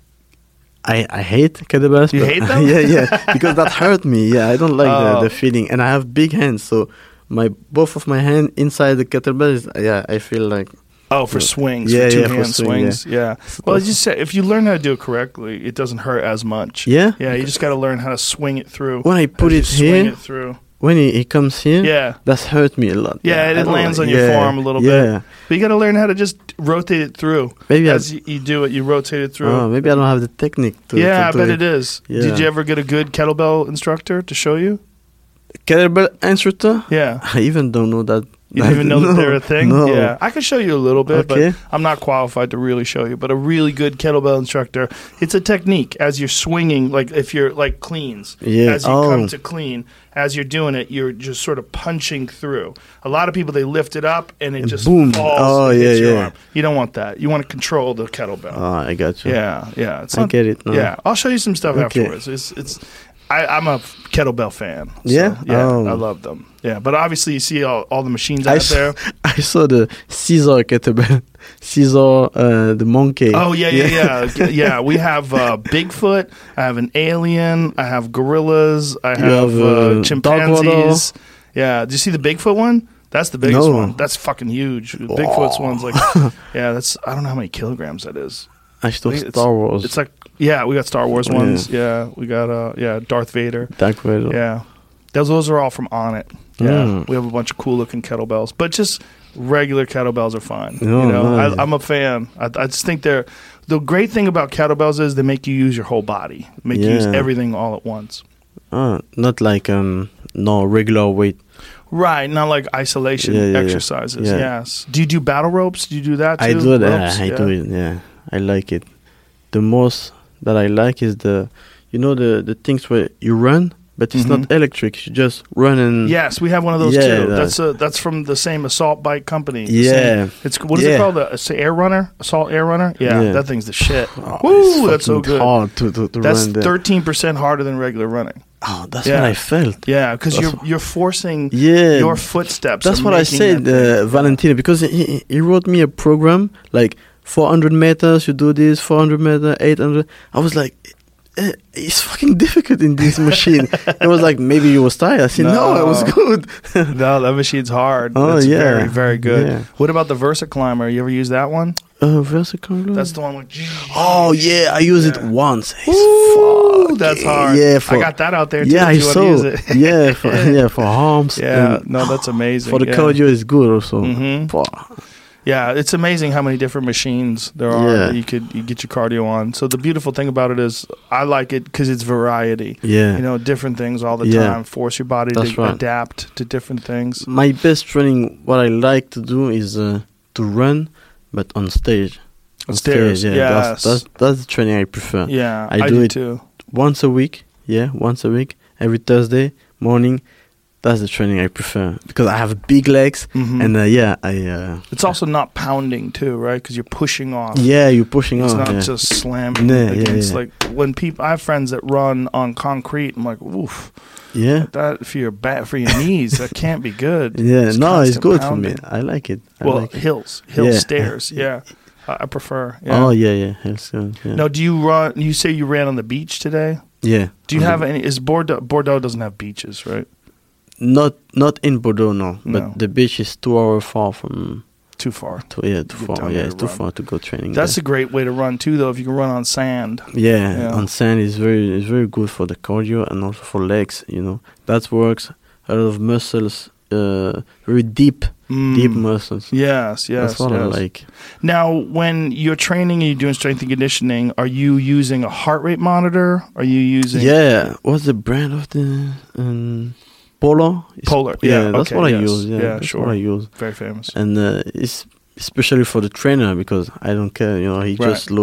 I, I hate kettlebells. You but- hate them? yeah, yeah, because that hurt me. Yeah, I don't like Oh. the, the feeling, and I have big hands, so my both of my hand inside the kettlebell is, yeah, I feel like Oh, for Yeah. swings, Yeah, for two yeah, for hand swing, swings. Yeah. Well, as you said, if you learn how to do it correctly, it doesn't hurt as much. yeah. Yeah, you just got to learn how to swing it through. When I put As you it swing here, it through. when he, he comes here, Yeah. that's hurt me a lot. Yeah, I it don't lands like- on your yeah, forearm a little bit. Yeah, But you got to learn how to just rotate it through. maybe I, As you, you do it, you rotate it through. oh, maybe I don't have the technique. To, yeah, to I do bet it. it is. Yeah. Did you ever get a good kettlebell instructor to show you? Kettlebell instructor? Yeah. I even don't know that. You didn't even know that they're a thing? No. Yeah. I can show you a little bit, Okay. but I'm not qualified to really show you. But a really good kettlebell instructor, it's a technique as you're swinging, like if you're like cleans. Yeah. As you oh. come to clean, as you're doing it, you're just sort of punching through. A lot of people, they lift it up and it And just boom. falls Oh, and hits yeah, your yeah. arm. You don't want that. You want to control the kettlebell. Oh, I got you. yeah, yeah. It's I not, get it now. yeah, I'll show you some stuff Okay. afterwards. It's it's. I, I'm a kettlebell fan. so, Yeah? yeah, Oh. I love them. Yeah, but obviously you see all, all the machines I out s- there. I saw the Caesar kettlebell. Caesar, uh, the monkey. Oh yeah, yeah, yeah, yeah. We have uh, Bigfoot. I have an alien. I have gorillas. I have, have, uh, uh, dog chimpanzees. Yeah. Did you see the Bigfoot one? That's the biggest No. one. That's fucking huge. The Bigfoot's one's like, yeah. That's I don't know how many kilograms that is. I saw I think Star Wars. It's like yeah, we got Star Wars Yeah. ones. Yeah, we got uh yeah Darth Vader. Dark Vader. Yeah, those those are all from On It. Yeah, Mm. we have a bunch of cool looking kettlebells, but just regular kettlebells are fine. Oh, you know, nice. I, I'm a fan. I, I just think they're the great thing about kettlebells is they make you use your whole body, make you use Yeah. everything all at once. Ah, not like um no regular weight. Right, not like isolation Yeah, yeah, yeah. exercises. Yeah. Yes. Do you do battle ropes? Do you do that too? I do that. Ropes? I Yeah. do it. Yeah, I like it. The most that I like is the, you know, the the things where you run, but it's Mhm. not electric. You just run and Yes, we have one of those Yeah, too. that- That's a, that's from the same assault bike company. the Yeah. same- it's what is it Yeah. called? The it's the Air Runner, Assault Air Runner. Yeah, Yeah. that thing's the shit. Oh, Woo, it's that's so fucking good. hard to to, to That's run there. thirteen percent harder than regular running. Oh, that's Yeah. what I felt. Yeah, because That's you're you're forcing Yeah, your footsteps. that's are what I making said, that thing. uh, Valentino, because he, he- he wrote me a program like four hundred meters, you do this, four hundred meter, eight hundred. I was like, eh, it's fucking difficult in this machine. It was like, maybe you was tired. I said, no, I was No. good. No, that machine's hard. Oh, That's yeah. very very good. Yeah. What about the Versa Climber? You ever use that one? Uh, Versicolor? That's the one with. Oh, yeah, I used it Yeah. once. It's Ooh, fucking- that's hard. Yeah, for, I got that out there too. yeah, if I you saw. wanna use it. yeah, for, yeah, for arms. Yeah, and no, that's amazing. for the yeah. cardio, it's good also. Mhm. For- Yeah, it's amazing how many different machines there are Yeah. that you could you get your cardio on. So the beautiful thing about it is I like it because it's variety. yeah. You know, different things all the Yeah. time. Force your body That's to right. adapt to different things. My best training, what I like to do is uh, to run, but on stage. On stairs, yeah. yes. That's, that's that's the training I prefer. Yeah, I I, do do, it too. Once a week, yeah, once a week, every Thursday morning. That's the training I prefer because I have big legs, Mhm. and uh, yeah, I uh, It's also not pounding too, right? Because you're pushing off. yeah, you're pushing It's on. not yeah. just slamming Yeah, yeah, against yeah. like when people. I have friends that run on concrete. I'm like, oof, yeah, that for your back for your knees, that can't be good. yeah. It's No, it's constant good pounding. for me. I like it. I Well, like it. hills, hill Yeah. stairs. Yeah, I, I prefer. Yeah. Oh yeah, yeah, it's good. Yeah. Now, do you run? You say you ran on the beach today. yeah. Do you on have the- any? Is Bordeaux? Bordeaux doesn't have beaches, right? Not not in Bordeaux, no. But No. the beach is two hours far from. Too far. To, yeah, too Get far. down Yeah, there it's to too run. far to go training. That's there. a great way to run too, though. If you can run on sand. Yeah, Yeah. on sand is very is very good for the cardio and also for legs. You know that works a lot of muscles, uh, very deep Mm. deep muscles. Yes, yes. That's what yes. I like. Now, when you're training and you're doing strength and conditioning, are you using a heart rate monitor? Are you using Yeah, what's the brand of the um, Polar? It's- Polar? Yeah, Yeah, that's okay, what I yes. use. Yeah, Yeah, that's sure. what I use. Very famous. And uh, it's especially for the trainer because I don't care. You know, he Right. just look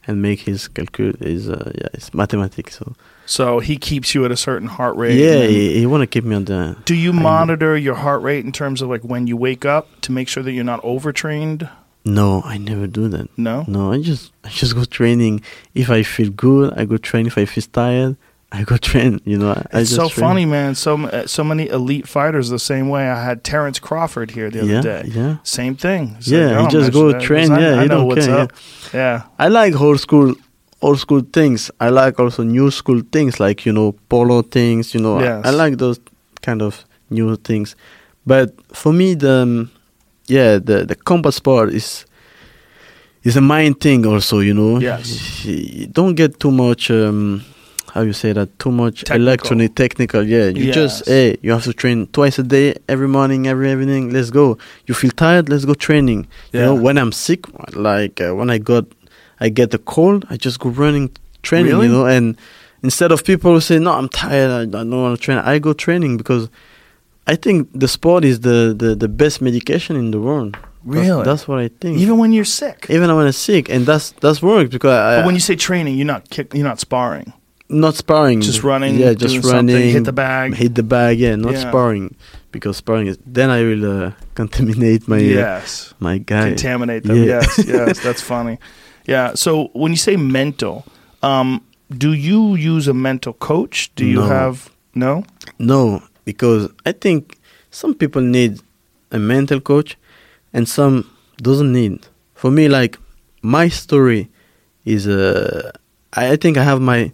and make his calcul his uh, yeah his mathematics. So So he keeps you at a certain heart rate. yeah, and then- he, he want to keep me on the. Do you I know. monitor your heart rate in terms of like when you wake up to make sure that you're not overtrained? No, I never do that. No. No, I just I just go training. If I feel good, I go train. If I feel tired, I go train. You know, I, I It's just so train. funny, man. So uh, so many elite fighters the same way. I had Terrence Crawford here the other Yeah, day. yeah. Same thing. He's Yeah, like, he "Oh, just man, go should I-" train, because I, yeah, I he know don't what's care, up. Yeah. I like old school, old school things. I like also new school things, like you know polo things. You know, Yes. I, I like those kind of new things. But for me, the um, yeah, the the combat sport is is a mind thing also. You know, Yes. You don't get too much. Um, how you say that? Too much Technical. electronic, technical. Yeah, you just Yes. hey, you have to train twice a day, every morning, every evening. Let's go. You feel tired? Let's go training. You know, Yeah. when I'm sick, like uh, when I got, I get a cold, I just go running, training. Really? You know, and instead of people who say, "No, I'm tired, I, I don't want to train," I go training because I think the sport is the the, the best medication in the world. That's- Really? That's, what I think. Even when you're sick. Even when I'm sick, and that's that's work because I, But when you say training, you're not kick, you're not sparring. not sparring, Just running, yeah, doing just something, running, hit the bag. hit the bag, yeah, not Yeah. sparring because sparring is then I will uh, contaminate my uh, Yes. my guy. Contaminate them. Yeah. Yes, yes, that's funny. Yeah. So when you say mental, um, do you use a mental coach? Do you No. have no? No, because I think some people need a mental coach, and some doesn't need. For me, like my story is uh, I I think I have my.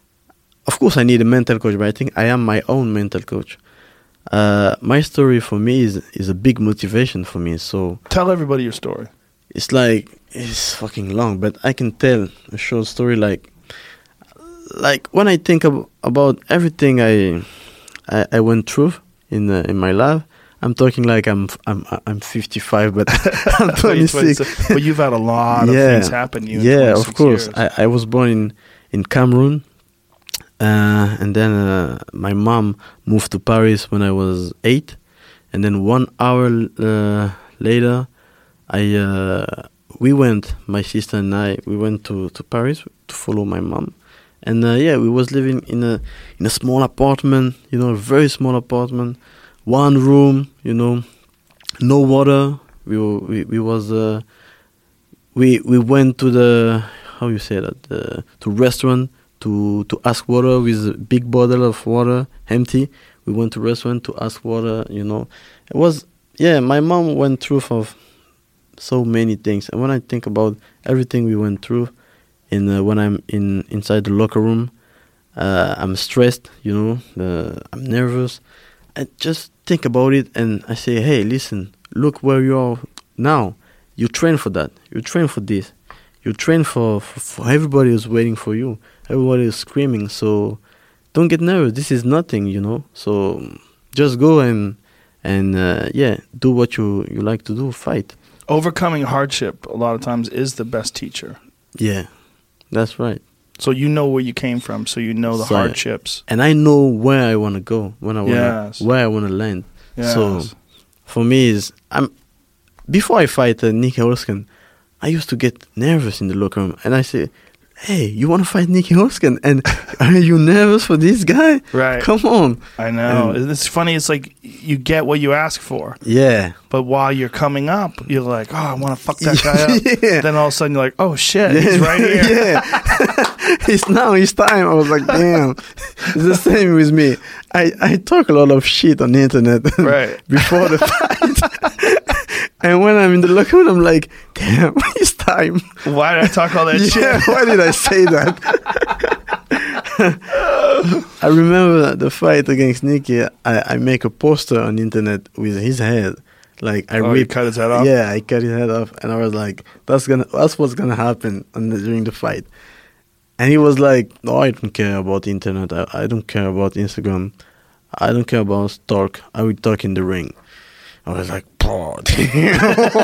Of course, I need a mental coach, but I think I am my own mental coach. Uh, my story for me is is a big motivation for me. So Tell everybody your story. it's like it's fucking long, but I can tell a short story. Like, like when I think ab- about everything I, I I went through in uh, in my life, I'm talking like I'm I'm I'm fifty-five, but I'm twenty-six. But you've had a lot of Yeah. things happen to you. In Yeah, of twenty-six course. years. I, I was born in in Cameroon, uh, and then uh, my mom moved to Paris when I was eight, and then one hour uh, later, I uh, we went, my sister and I, we went to, to Paris to follow my mom, and uh, yeah, we was living in a in a small apartment, you know, a very small apartment, one room, you know, no water. We were, we we was uh, we we went to the how you say that uh, to restaurant to to ask water with a big bottle of water empty. We went to restaurant to ask water. You know, it was yeah. My mom went through of so many things, and when I think about everything we went through, in uh, when I'm in inside the locker room, uh, I'm stressed. You know, uh, I'm nervous. I just think about it, and I say, hey, listen, look where you are now. You train for that. You train for this. You train for, for, for everybody who's waiting for you. Everybody is screaming. So don't get nervous. This is nothing, you know. So just go and and uh, yeah, do what you, you like to do. Fight. Overcoming hardship a lot of times is the best teacher. Yeah, that's right. So you know where you came from, so you know the So- hardships. And I know where I want to go. When I wanna, Yes. where I want to land. Yes. So for me is I'm before I fight uh, Nicky Holzken, I used to get nervous in the locker room, and I say, "Hey, you want to fight Nicky Holzken? And are you nervous for this guy? Right. Come on." I know. And- It's funny. It's like you get what you ask for. Yeah, But while you're coming up, you're like, oh, I want to fuck that guy up. Yeah. Then all of a sudden you're like, oh, shit, he's right here. Yeah, it's now his time. I was like, damn. It's the same with me. I I talk a lot of shit on the internet Right. before the fight. And when I'm in the locker room, I'm like, damn, it's time. Why did I talk all that Yeah, shit? why did I say that? I remember the fight against Nicky. I, I make a poster on the internet with his head. Like I Oh, you rip, cut his head off? Yeah, I cut his head off, and I was like, "That's gonna, that's what's gonna happen on the, during the fight." And he was like, "No, I don't care about the internet. I, I don't care about Instagram. I don't care about talk. I will talk in the ring." I was like, "Oh, damn."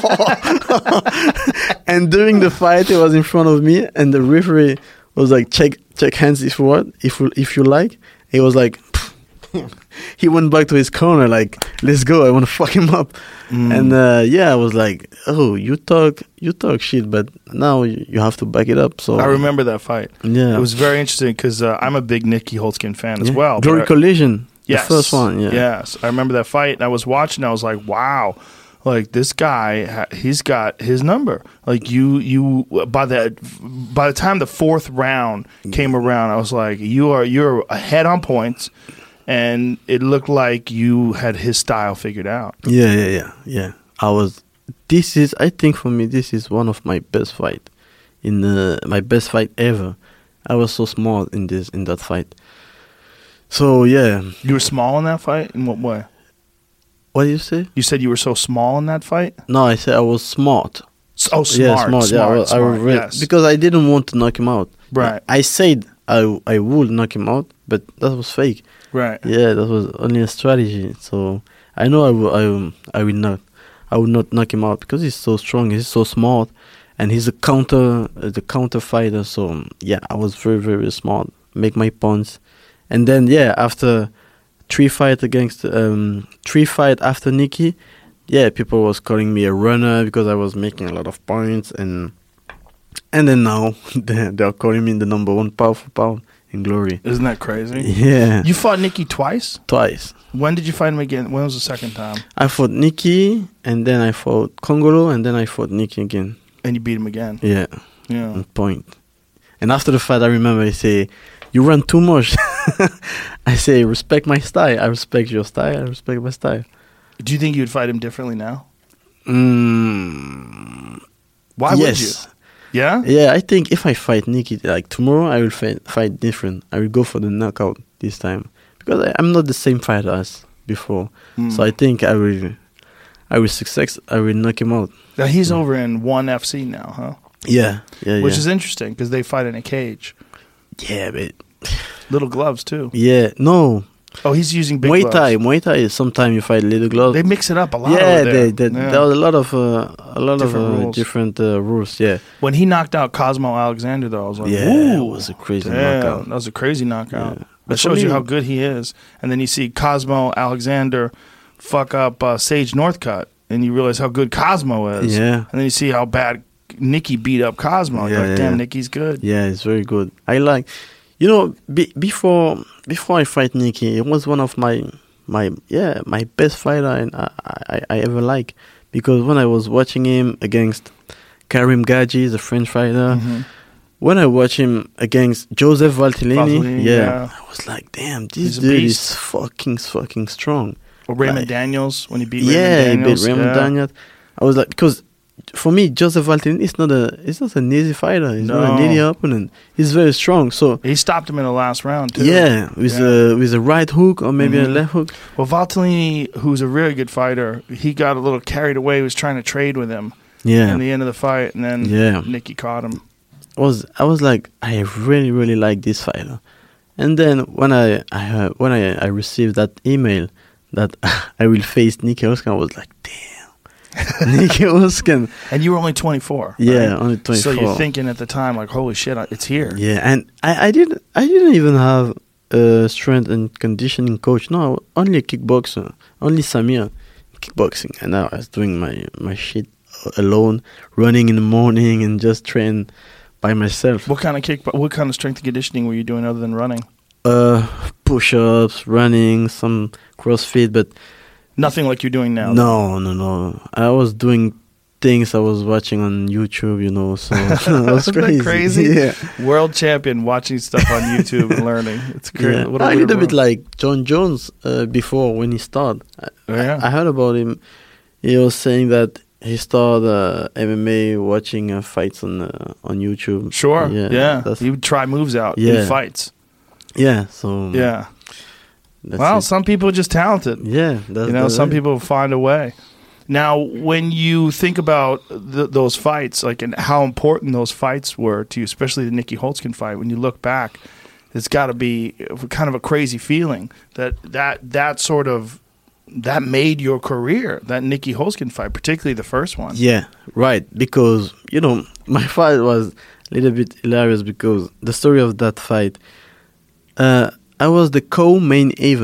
And during the fight, he was in front of me, and the referee was like, "Check, check hands if you want, if you, if you like." He was like, he went back to his corner like, let's go, I want to fuck him up. Mm. And uh, yeah, I was like, oh, you talk you talk shit, but now you you have to back it up. So I remember that fight. yeah, It was very interesting because uh, I'm a big Nicky Holtzkin fan as yeah. well. Glory but I- Collision, Yes. the first one. Yeah, Yes. I remember that fight, and I was watching. I was like, "Wow, like this guy, ha- he's got his number." Like you, you by the by the time the fourth round came around, I was like, "You are you're ahead on points," and it looked like you had his style figured out. yeah, yeah, yeah, yeah. I was. This is, I think, for me, this is one of my best fight, in uh, my best fight ever. I was so smart in this in that fight. So yeah, You were small in that fight. In what way? what do you say? You said you were so small in that fight. No, I said I was smart. S- Oh, smart, yeah, smart. smart, yeah, I, was- I smart, read- yes. because I didn't want to knock him out. Right. I said I I would knock him out, but that was fake. Right. Yeah, that was only a strategy. So I know I will I will, I will not I will not knock him out because he's so strong. He's so smart, and he's a counter uh, the counter fighter. So um, yeah, I was very very smart. Make my points, and then yeah, after three fight against um three fight after Nicky, yeah, people was calling me a runner because I was making a lot of points, and and then now they they are calling me the number one pound for pound in Glory. Isn't that crazy? Yeah, You fought Nicky twice. twice. When did you fight him again? When was the second time? I fought Nicky, and then I fought Congolo, and then I fought Nicky again. And you beat him again. Yeah, Yeah. on point. And after the fight, I remember I say, "You run too much." I say, "Respect my style. I respect your style. I respect my style." Do you think you'd fight him differently now? Mm, Why yes. would you? Yeah? Yeah, I think if I fight Nicky like tomorrow, I will fight, fight different. I will go for the knockout this time because I, I'm not the same fighter as before. Mm. So I think I will, I will success. I will knock him out. Now he's over in one F C now, huh? Yeah, yeah, Which yeah. is interesting because they fight in a cage. yeah, but Little gloves, too. yeah, no. Oh, he's using big Muay gloves. Thai, Muay Thai is sometimes you fight little gloves. They mix it up a lot yeah, over there. they, they, Yeah. there are a lot of uh, a lot Different of uh, rules. different uh, rules. Yeah, When he knocked out Cosmo Alexander, though, I was like, yeah, ooh, it was a crazy damn, knockout. that was a crazy knockout. Yeah. That for shows you me- how good he is. And then you see Cosmo Alexander fuck up uh, Sage Northcutt, and you realize how good Cosmo is. Yeah, And then you see how bad Nicky beat up Cosmo. You're Yeah, like, yeah, damn, yeah. Nicky's good. yeah, it's very good. I like, you know, be, before before I fight Nicky, it was one of my my yeah my best fighter and I, I I ever like because when I was watching him against Karim Gadji, the French fighter. Mhm. When I watch him against Joseph Valtellini, Valtellini, yeah, yeah. I was like, damn, this He's a dude beast. is fucking, fucking strong. Or Raymond Like- Daniels, when he beat yeah, Raymond he Daniels. beat Raymond yeah. Daniels. I was like, because for me, Joseph Valtellini is not a, he's not an easy fighter. He's not an No. easy opponent. He's very strong. So He stopped him in the last round, too. yeah, with Yeah. a with a right hook or maybe Mhm. a left hook. Well, Valtellini, who's a really good fighter, he got a little carried away. He was trying to trade with him Yeah, in the end of the fight, and then Yeah. Nicky caught him. I was I was like, I really really like this fighter. And then when I, I uh, when I, I received that email that I will face Nicky Holtzkin, I was like, damn, Nicky Holtzkin. And you were only twenty-four. Yeah, right? only twenty-four. So you're thinking at the time, like, holy shit, it's here. Yeah, and I, I didn't I didn't even have a strength and conditioning coach. No, only a kickboxer, only Samir, kickboxing, and now I was doing my my shit alone, running in the morning and just train by myself. What kind of kick? What kind of strength and conditioning were you doing other than running? Uh, push-ups, running, some CrossFit, but Nothing like you're doing now. no, no, no. I was doing things I was watching on YouTube, you know. So it was Isn't that crazy. crazy? Yeah. World champion watching stuff on YouTube and learning. It's crazy. Yeah. What a weird little bit world. like John Jones uh, before when he started. I, Yeah. I heard about him. He was saying that he started uh, M M A watching uh, fights on uh, on YouTube. Sure. Yeah. Yeah. that's- He would try moves out Yeah. in fights. yeah. So Yeah. That's Well, it. some people are just talented. yeah. That's, You know, that's some it. people find a way. Now, when you think about th- those fights, like, and how important those fights were to you, especially the Nicky Holtzkin fight, when you look back, it's got to be kind of a crazy feeling that that that sort of that made your career. That Nicky Holtzkin fight, particularly the first one. Yeah, right. Because, you know, my fight was a little bit hilarious because the story of that fight, uh, I was the co-main event.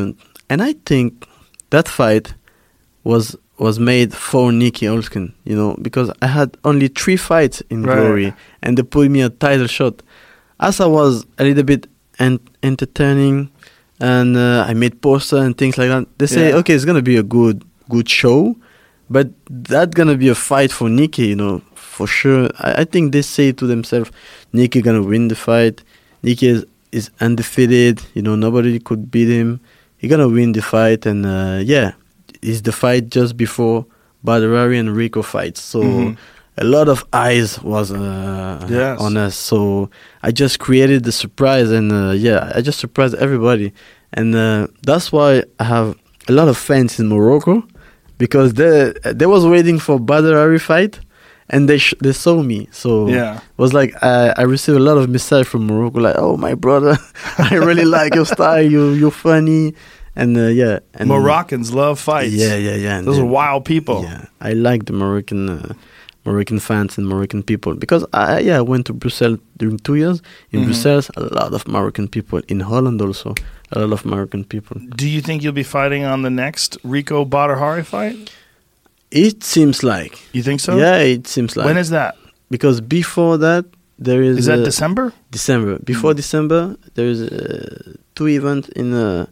and I think that fight was was made for Nicky Holzken, you know, because I had only three fights in Right. Glory, and they put me a title shot. As I was a little bit en- entertaining, and uh, I made poster and things like that, they say, Yeah. okay, it's gonna be a good good show, but that's gonna be a fight for Nicky, you know, for sure. I, I think they say to themselves, Nicky gonna win the fight. Nicky is, is undefeated, you know, nobody could beat him. He gonna win the fight, and uh, yeah, it's the fight just before Badr Hari and Rico fights. So Mhm. a lot of eyes was uh, Yes. on us. So I just created the surprise, and uh, yeah, I just surprised everybody, and uh, that's why I have a lot of fans in Morocco, because they they was waiting for Badr Hari fight, and they sh- they saw me. So Yeah. it was like I, I received a lot of messages from Morocco, like, oh my brother, I really like your style, you you're funny, and uh, yeah, and Moroccans love fights. yeah, yeah, yeah. and Those are then- wild people. Yeah, I like the Moroccan uh, Moroccan fans and Moroccan people, because I yeah I went to Brussels during two years. In Mhm. Brussels, a lot of Moroccan people. In Holland also, a lot of Moroccan people. Do you think you'll be fighting on the next Rico Badr Hari fight? It seems like You think so? yeah, it seems like When is that? because before that there is Is that uh, December? December. Before December, there is uh, two events in uh,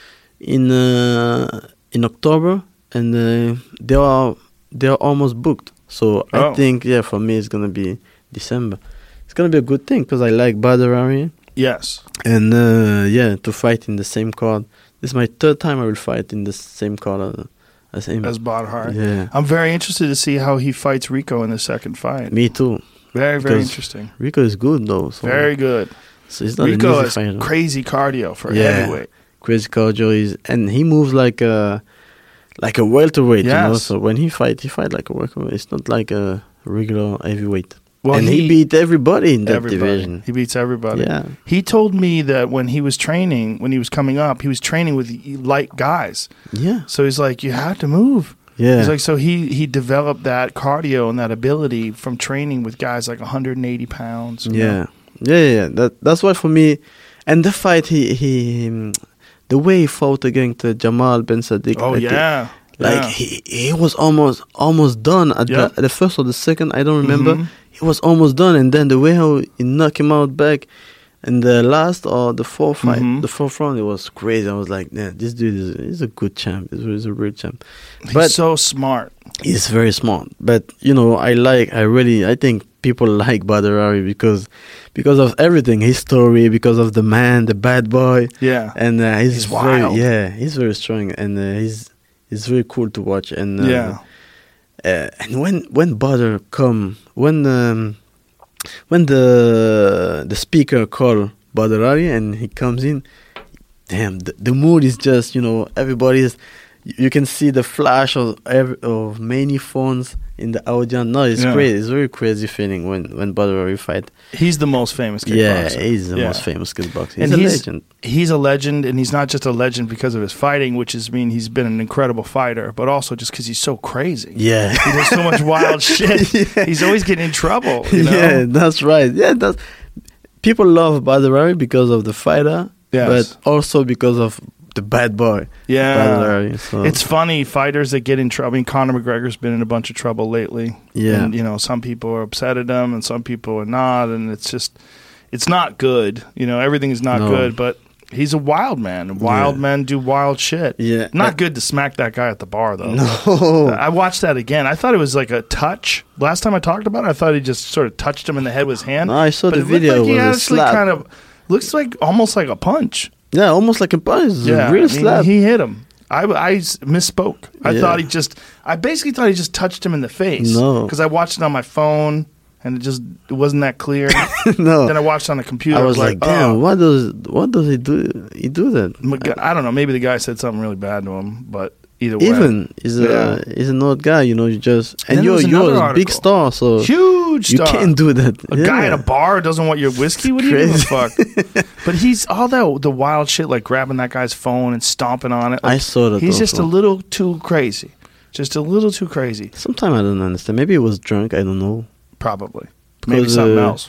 in uh, in October, and uh, they are they are almost booked. So Oh. I think yeah, for me it's gonna be December. It's gonna be a good thing because I like Badr Hari, Yes. and uh, yeah, to fight in the same card. This is my third time I will fight in the same card uh, as him. As Badr Hari. Yeah, I'm very interested to see how he fights Rico in the second fight. me too. Very, very because- interesting. Rico is good though. So, Very good. so it's not Rico an easy has fighter. crazy cardio for a Yeah. heavyweight. Crazy cardio is, and he moves like a like a welterweight, you know. Yes. So when he fight, he fight like a welterweight. It's not like a regular heavyweight. Well, and he, beat everybody in that everybody. division. He beats everybody. Yeah, He told me that when he was training, when he was coming up, he was training with light guys. yeah, So he's like, you have to move. yeah. He's like, so he, he developed that cardio and that ability from training with guys like one hundred eighty pounds. you know? yeah, yeah, yeah, yeah. That that's why for me, and the fight he he, um, the way he fought against uh, Jamal Ben Sadiq. Oh, I think, yeah. like yeah. he he was almost almost done at, Yeah. the, at the first or the second. I don't remember. Mhm. He was almost done, and then the way how he knocked him out back in the last or the fourth fight, Mhm. the fourth round, it was crazy. I was like, yeah, this dude is he's a good champ. He's, he's a real champ. He's But so smart. he's very smart. But you know, I like, I really, I think people like Badr Hari because because of everything, his story, because of the man, the bad boy, Yeah. and uh, he's, He's very, wild. yeah, he's very strong, and uh, he's he's very cool to watch. And uh, yeah. uh, and when when Badr come, when um, when the the speaker call Badr Hari and he comes in, damn, the, the mood is just, you know, everybody's. You can see the flash of every, of many phones in the audience. No, it's Yeah. crazy. It's very crazy feeling when when Badr Hari fight. He's the most famous Yeah, kickboxer. he's the Yeah. most famous kickboxer. He's And a he's- legend. He's a legend, and he's not just a legend because of his fighting, which is mean he's been an incredible fighter, but also just because he's so crazy. Yeah. He does so much wild shit. Yeah. He's always getting in trouble. You know? Yeah, that's right. Yeah, that's people love Badr Hari because of the fighter, Yes. but also because of the bad boy. Yeah. Badr Hari. So It's funny, fighters that get in trouble. I mean, Conor McGregor's been in a bunch of trouble lately. Yeah. And, you know, some people are upset at him and some people are not. And it's just, it's not good. You know, everything is not No. good, but he's a wild man. And wild Yeah. men do wild shit. Yeah. Not good to smack that guy at the bar, though. No. I watched that again. I thought it was like a touch. Last time I talked about it, I thought he just sort of touched him in the head with his hand. No, I saw but the it looked video. like he It was a actually slap. kind of, looks like almost like a punch. Yeah, almost like a punch. It's Yeah, a real I mean, slap. he hit him. I, I s- misspoke. I Yeah. thought he just. I basically thought he just touched him in the face. No. because I watched it on my phone and it just it wasn't that clear. No. Then I watched it on the computer. I was like, damn, oh. what does what does he do? He do that? Mc- I don't know. Maybe the guy said something really bad to him, but either way, Even he's a Yeah. he's an old guy, you know. You just And and, then you're there was you're another a big article. star, so huge you star. can't do that. A yeah. guy at a bar doesn't want your whiskey. What do you give a Crazy. fuck? But he's all that the wild shit, like grabbing that guy's phone and stomping on it. Like, I saw that. he's just a also. little too crazy. Just a little too crazy, Sometimes I don't understand. Maybe he was drunk. I don't know. probably. Maybe Because, something uh, else.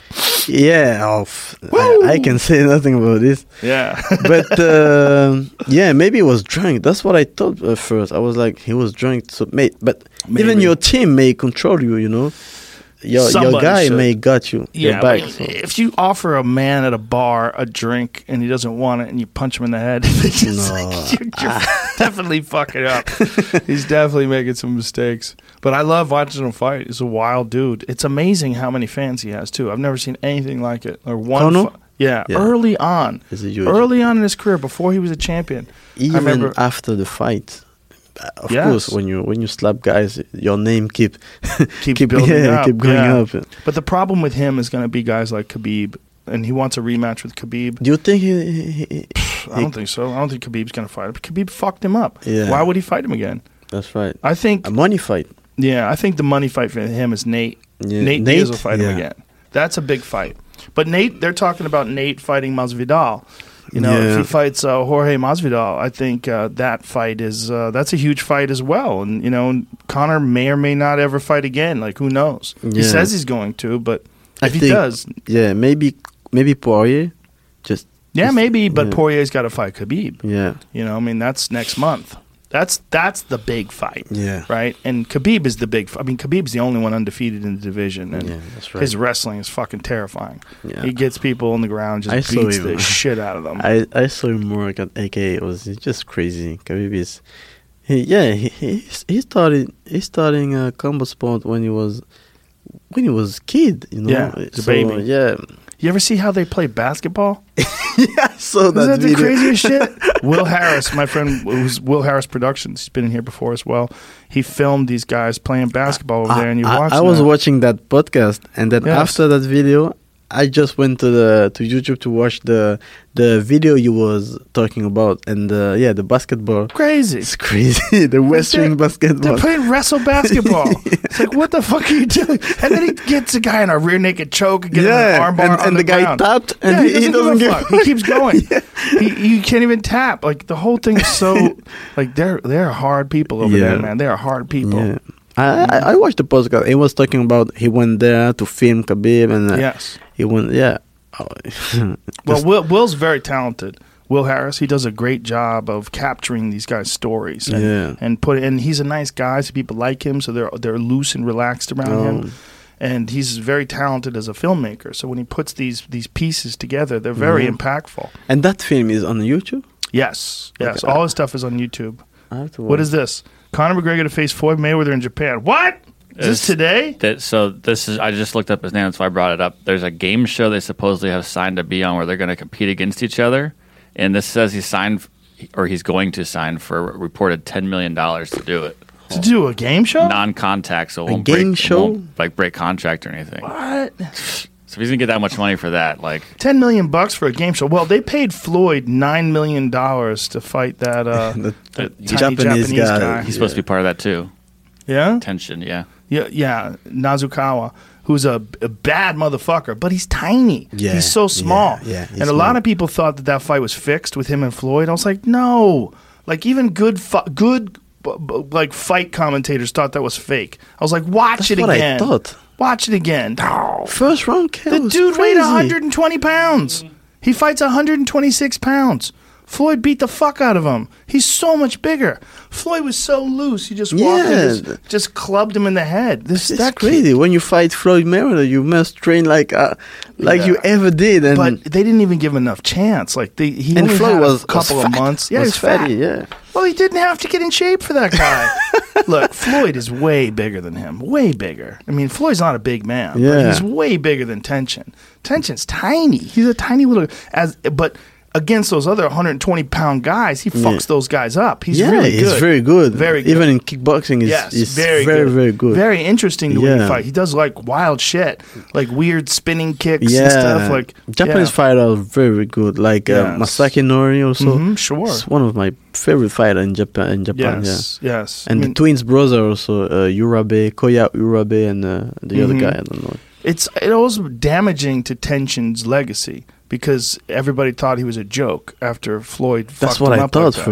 Yeah, oh, f- I, I can say nothing about this. Yeah. But uh, yeah, maybe he was drunk. That's what I thought at first. I was like, he was drunk. So, may, but Maybe. even your team may control you. You know, your your Somebody guy should. may got you. Yeah, your back. but So. if you offer a man at a bar a drink and he doesn't want it and you punch him in the head, it's just No. like, you're, you're definitely fucking up. He's definitely making some mistakes. But I love watching him fight. He's a wild dude. It's amazing how many fans he has, too. I've never seen anything like it. Or one Conor? fi- yeah, Yeah. early on. It's a huge- Early on in his career, before he was a champion. Even remember- after the fight. Uh, Of Yes. course, when you when you slap guys, your name keep Keep keep building yeah, up, keep going yeah. up. But the problem with him is going to be guys like Khabib. And he wants a rematch with Khabib. Do you think he? he, he I don't think so. I don't think Khabib's going to fight him. Khabib fucked him up. Yeah. Why would he fight him again? That's right. I think, A money fight. yeah, I think the money fight for him is Nate. Yeah. Nate, Nate? Diaz will fight him Yeah. again. That's a big fight. But Nate, they're talking about Nate fighting Masvidal. You know, if Yeah. he fights uh, Jorge Masvidal, I think uh, that fight is uh, that's a huge fight as well. And you know, Conor may or may not ever fight again. Like who knows? He Yeah. says he's going to, but I if he think- does, Yeah, maybe maybe Poirier. Just yeah, just- maybe. But yeah. Poirier's got to fight Khabib. Yeah, You know, I mean, that's next month. That's that's the big fight. yeah, Right, and Khabib is the big. I mean, Khabib's the only one undefeated in the division, and yeah. That's right. his wrestling is fucking terrifying. Yeah. He gets people on the ground, just I saw beats him. the shit out of them. I I saw him work at A K A. It was just crazy. Khabib is, he yeah he he, he started he starting a combo sport when he was when he was kid. You know, Yeah, he's a so, baby. Yeah, You ever see how they play basketball? yeah. I saw Is that, that the video. craziest shit? Will Harris, my friend, who's Will Harris Productions, he's been in here before as well. He filmed these guys playing basketball over there, and you I, watch. I was watching that podcast, and then Yes. after that video, I just went to the to YouTube to watch the the video you was talking about, and uh, yeah, the basketball. crazy. It's crazy. The Western They're basketball. playing wrestle basketball. It's like, what the fuck are you doing? And then he gets a guy in a rear naked choke and gets Yeah, him an armbar and- on and the, the guy ground. tapped, and yeah, he- he, he doesn't, doesn't give a give- fuck. He keeps going. he, you can't even tap. Like the whole thing is so like they're they're hard people over Yeah. there, man. They are hard people. Yeah. I, I I watched the podcast. He was talking about he went there to film Khabib, and uh, Yes. he went yeah. Oh, Well, just- Will, Will's very talented. Will Harris, he does a great job of capturing these guys' stories, and, Yeah. and put. And he's a nice guy, so people like him, so they're they're loose and relaxed around him. um, And he's very talented as a filmmaker. So when he puts these these pieces together, they're very Mhm. impactful. and that film is on YouTube. Yes, yes. Okay. All his stuff is on YouTube. I have to What watch. is this? Conor McGregor to face Floyd Mayweather in Japan. What? Is this It's- today? That, so this is. I just looked up his name, that's why I brought it up. There's a game show they supposedly have signed to be on where they're going to compete against each other, and this says he signed, or he's going to sign for a reported ten million dollars to do it. To do a game show? Non-contact, so it A won't game break, it show? won't, like break contract or anything. What? So if he's gonna get that much money for that, like Ten million bucks for a game show. Well, they paid Floyd nine million dollars to fight that uh, The that tiny Japanese Japanese, guy. guy. he's supposed to be part of that too. Yeah, Tension, yeah. yeah, yeah. Nazukawa, who's a, a bad motherfucker, but he's tiny. Yeah, he's so small. yeah, yeah, he's and a lot small. of people thought that that fight was fixed with him and Floyd. I was like, no. Like even good, fu- good, b- b- like fight commentators thought that was fake. I was like, watch That's it what again. I thought. Watch it again. No. First round kill. The was dude weighed crazy. one hundred twenty pounds. He fights one hundred twenty-six pounds. Floyd beat the fuck out of him. He's so much bigger. Floyd was so loose. He just walked in, Yeah. just, just clubbed him in the head. This It's that crazy. When you fight Floyd Mayweather, you must train like uh, like Yeah. you ever did. And But they didn't even give him enough chance. Like they, he and only Floyd had was a couple was of fat. months. Yeah, was he was fat. fatty. Yeah. Well, he didn't have to get in shape for that guy. Look, Floyd is way bigger than him. Way bigger. I mean, Floyd's not a big man, but Yeah. he's way bigger than Tension. Tension's tiny. He's a tiny little as but against those other one hundred twenty pound guys, he fucks Yeah. those guys up. He's yeah, really good. he's very good. Very good. Even in kickboxing, he's, Yes, he's very, very, good. very good. Very interesting the way he Yeah. fight. He does like wild shit, like weird spinning kicks yeah. and stuff. Like Japanese yeah. fighters are very good. Like uh, Yes. Masaki Nori also. Mhm, sure. It's one of my favorite fighters in Japan. In Japan, Yes, yes. yeah. And I mean, the twins' brother also, uh, Urabe, Koya Urabe, and uh, the other Mhm. guy. I don't know. it's it was damaging to Tension's legacy because everybody thought he was a joke after Floyd. That's fucked what him I up thought like that. first.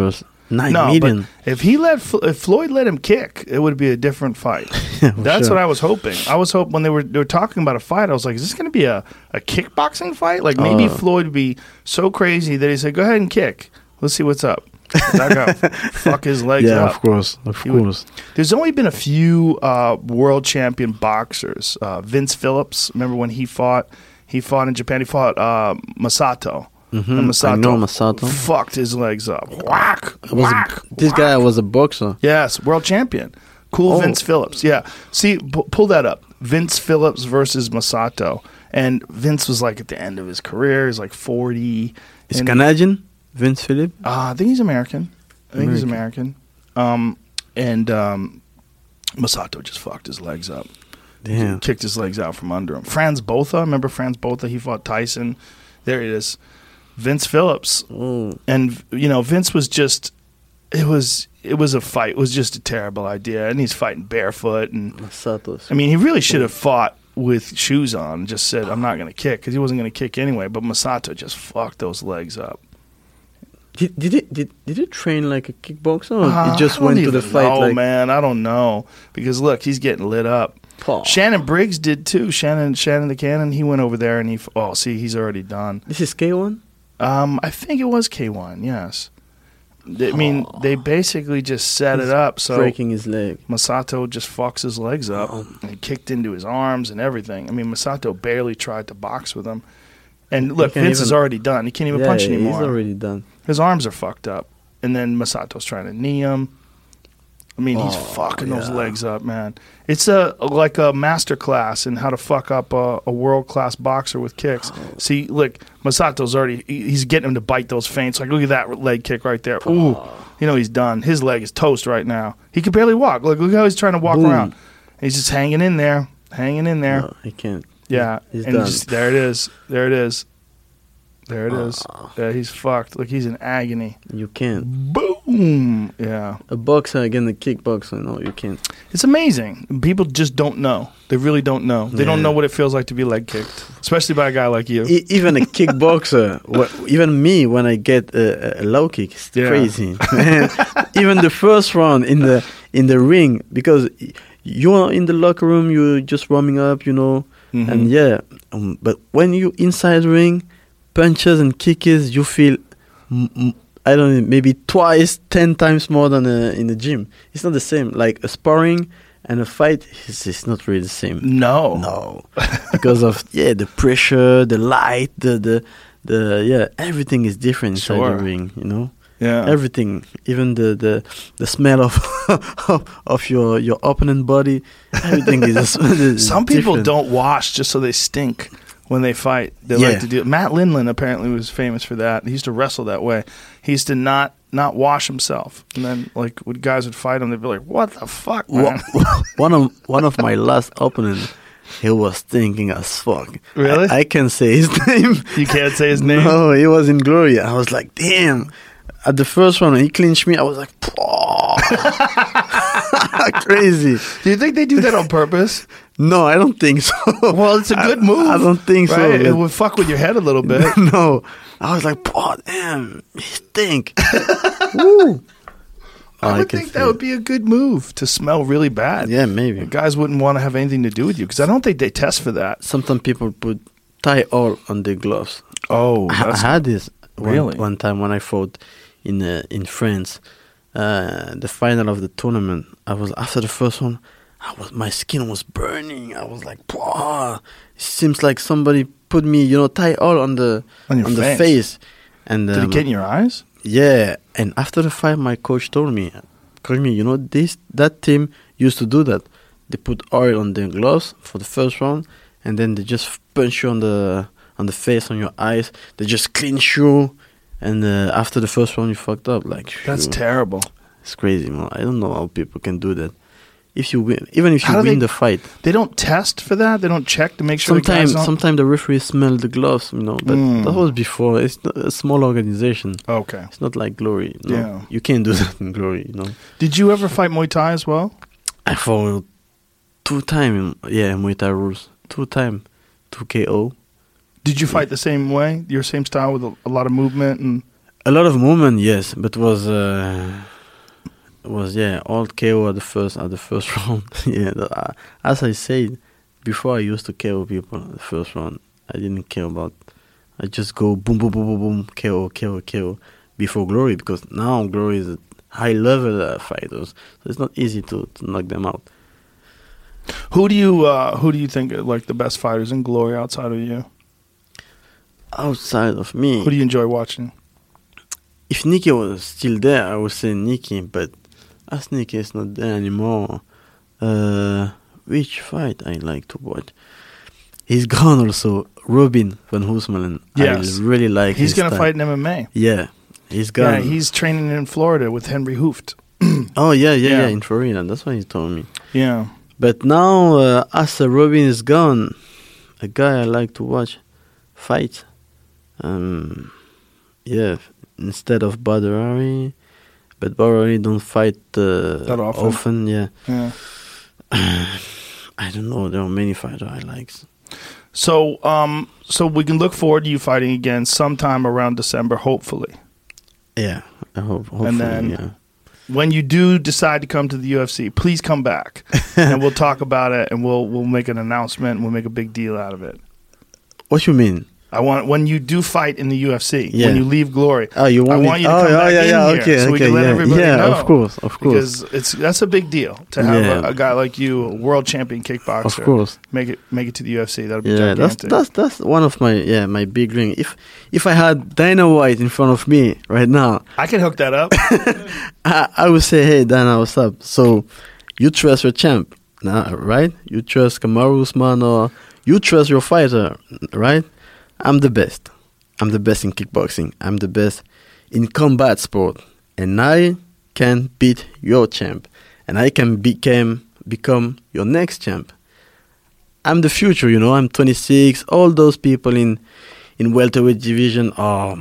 Nine no, million. but if he let Fl- if Floyd let him kick, it would be a different fight. For That's sure. what I was hoping. I was hoping when they were they were talking about a fight, I was like, is this going to be a, a kickboxing fight? Like maybe Uh. Floyd would be so crazy that he said, go ahead and kick. Let's see what's up. That guy fuck his legs Yeah, up. of course, of He would- course. There's only been a few uh, world champion boxers. Uh, Vince Phillips, remember when he fought? He fought in Japan. He fought uh, Masato. Mhm, And Masato I know Masato. fucked his legs up. Whack, It was a- whack. this whack. guy was a boxer. Yes, world champion. Cool Oh. Vince Phillips. Yeah. See, pu- pull that up. Vince Phillips versus Masato. And Vince was like at the end of his career. He's like forty. Is And- Canadian, Vince Philip. Uh, I think he's American. I think he's American. Um, and um, Masato just fucked his legs up. Damn. Kicked his legs out from under him. Franz Botha. Remember Franz Botha? He fought Tyson. There it is. Vince Phillips. Oh, And, you know, Vince was just, it was, it was a fight. It was just a terrible idea. And he's fighting barefoot. And, Masato. I mean, he really should have fought with shoes on and just said, I'm not going to kick, because he wasn't going to kick anyway. But Masato just fucked those legs up. Did did it did did it train like a kickboxer? Or Uh, it just I don't went to the even fight know, like man. I don't know. Because, look, he's getting lit up. Paw. Shannon Briggs did, too. Shannon Shannon the Cannon, he went over there and he, f- oh, see, he's already done. This is K one? Um, I think it was K one, yes. I mean, they basically just set it up so Breaking his leg. Masato just fucks his legs up. Oh. And he kicked into his arms and everything. I mean, Masato barely tried to box with him. And look, can't Vince is even- already done. He can't even yeah, punch yeah, anymore. He's already done. His arms are fucked up. And then Masato's trying to knee him. I mean, he's Oh, fucking those yeah. legs up, man. It's a like a master class in how to fuck up a, a world class boxer with kicks. See, look, Masato's already he- he's getting him to bite those feints. Like, look at that leg kick right there. Ooh, you know he's done. His leg is toast right now. He can barely walk. Look, look how he's trying to walk Boom. around. He's just hanging in there, hanging in there. No, he can't. Yeah, He's and done. just there it is. There it is. There it is. Oh. Yeah, he's fucked. Look, he's in agony. You can't. Boom. Yeah. A boxer against a kickboxer, no, you can't. It's amazing. People just don't know. They really don't know. They don't Yeah. know what it feels like to be leg kicked, especially by a guy like you. E- even a kickboxer, wh- even me, when I get a, a low kick, it's Yeah. crazy. Man, even the first round in the in the ring, because y- you are in the locker room, you're just warming up, you know, Mhm. and yeah. Um, but when you inside the ring, punches and kicks, you feel, m- m- I don't know, maybe twice, ten times more than uh, in the gym. It's not the same. Like a sparring and a fight, it's, it's not really the same. No. No, because of yeah the pressure, the light, the the the yeah everything is different inside Sure. the ring. You know, Yeah. everything, even the the, the smell of of your your opponent body, everything is. is Some people different. don't wash just so they stink when they fight. They Yeah. like to do. Matt Lindland apparently was famous for that. He used to wrestle that way. He used to not not wash himself, and then like when guys would fight him, they'd be like, "What the fuck, man?" Wha- one of one of my last opponents, he was thinking as fuck. Really? I, I can say his name. You can't say his name. No, he was in Glory. I was like, damn. At the first one, when he clinched me, I was like, crazy. Do you think they do that on purpose? No, I don't think so. Well, it's a good I- move. I don't think so, right? It but- would fuck with your head a little bit. No, I was like, oh, damn, he stink. Woo. I Oh, would can think feel that would it. be a good move to smell really bad. Yeah, maybe. Guys wouldn't want to have anything to do with you because I don't think they test for that. Sometimes people put tie oil on their gloves. Oh, I I had this one, Really? one time when I fought in uh, in France, uh, the final of the tournament. I was after the first one. I was my skin was burning. I was like, "Wow!" It seems like somebody put me, you know, tie oil on the On your the face. face. And Did um, it get in your eyes? yeah, and after the fight, my coach told me, told me, you know, this that team used to do that. They put oil on their gloves for the first round, and then they just punch you on the on the face, on your eyes. They just clinch you, and uh, after the first round, you fucked up. Like That's phew, terrible. it's crazy, man. I don't know how people can do that. If you win, even if you How do win they- the fight, They don't test for that. They don't check to make sure. the guys sometimes don't- sometimes the referee smell the gloves, you know. But Mm. that was before. It's not a small organization. Okay. It's not like Glory. No. Yeah. You can't do that in Glory, you know. Did you ever fight Muay Thai as well? I fought two time, yeah, Muay Thai rules. Two time, two K O. Did you fight the same way, your same style with a, a lot of movement and? A lot of movement, yes, but was uh, was yeah, all K O at the first at the first round. yeah, the, uh, as I said before, I used to K O people at the first round. I didn't care about. I just go boom, boom, boom, boom, boom, K O, K O, K O before Glory, because now Glory is a high level uh, fighters, so it's not easy to, to knock them out. Who do you uh, who do you think are like the best fighters in Glory outside of you? Outside of me, Who do you enjoy watching? if Nicky was still there, I would say Nicky, but as Nicky is not there anymore, uh, which fight I like to watch? He's gone also. Robin van Hoosmalen. Yes. I really like He's his going to style. fight in M M A. Yeah, he's gone. Yeah, he's training in Florida with Henry Hooft. oh, yeah, yeah, Yeah. yeah, in Florida. That's what he told me. Yeah. But now, uh, as uh, Robin is gone, a guy I like to watch fight. Um, yeah, instead of Badrari, but Badrari don't fight uh, That often. yeah. Yeah. I don't know. There are many fighters I like. So, um, so we can look forward to you fighting again sometime around December, hopefully. Yeah, I hope. Hopefully, And then- yeah. When you do decide to come to the U F C, please come back, and we'll talk about it, and we'll we'll make an announcement, and we'll make a big deal out of it. What you mean? I want when you do fight in the U F C, Yeah. when you leave Glory. Oh, you want I me? want you to oh, come yeah, back yeah, in yeah. here Okay, so we okay, can let yeah, everybody yeah. know. Of course, of course, Because it's that's a big deal to have Yeah. a, a guy like you, a world champion kickboxer, of course. make it make it to the U F C. That'd be Yeah, that's gigantic. that's that's one of my yeah my big dream. If if I had Dana White in front of me right now, I can hook that up. I, I would say, hey Dana, what's up? So you trust your champ, nah, right? You trust Kamaru Usman, or you trust your fighter, right? I'm the best. I'm the best in kickboxing. I'm the best in combat sport, and I can beat your champ, and I can become become your next champ. I'm the future, you know. I'm twenty-six. All those people in in welterweight division are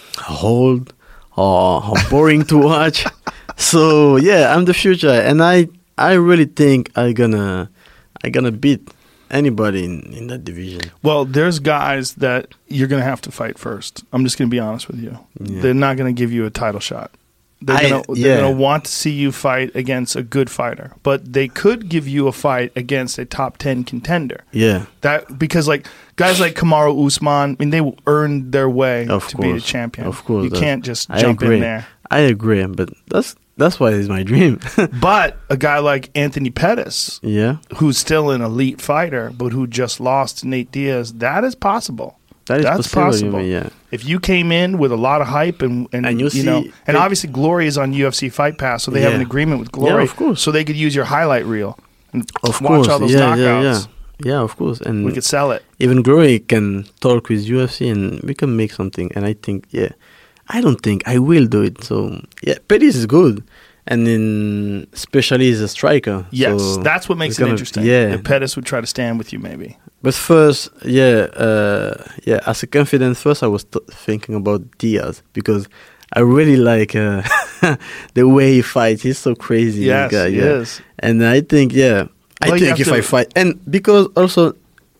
old or are boring to watch. So yeah, I'm the future, and I I really think I gonna I gonna beat anybody in, in that division. Well, there's guys that you're going to have to fight first. I'm just going to be honest with you. Yeah. They're not going to give you a title shot. They're I- going yeah. to want to see you fight against a good fighter, but they could give you a fight against a top ten contender. Yeah, That because like guys like Kamaru Usman, I mean, they earned their way Of to be a course. champion. Of course, you that's- can't just I jump agree. in there. I agree, but that's that's why it's my dream. But a guy like Anthony Pettis, yeah, who's still an elite fighter, but who just lost to Nate Diaz, that is possible. that is That's possible. possible. You mean, yeah, If you came in with a lot of hype and and, And you you, see- know, and they- obviously Glory is on U F C Fight Pass, so they have an Yeah. agreement with Glory, Yeah, of course. so they could use your highlight reel and of watch course. all those yeah, knockouts. yeah, yeah, yeah. Of course, and We could sell it. even Glory can talk with U F C and we can make something. And I think, yeah, I don't think I will do it. So yeah, Pettis is good, and then especially as a striker. Yes, so that's what makes it's it gonna- interesting. Yeah, If Pettis would try to stand with you, maybe. but first, yeah, uh, yeah. As a confidence, first I was t- thinking about Diaz because I really like uh, the way he fights. He's so crazy. Yes, this guy, he yeah. is. And I think, yeah, I Well, you think have if to- I fight, and because also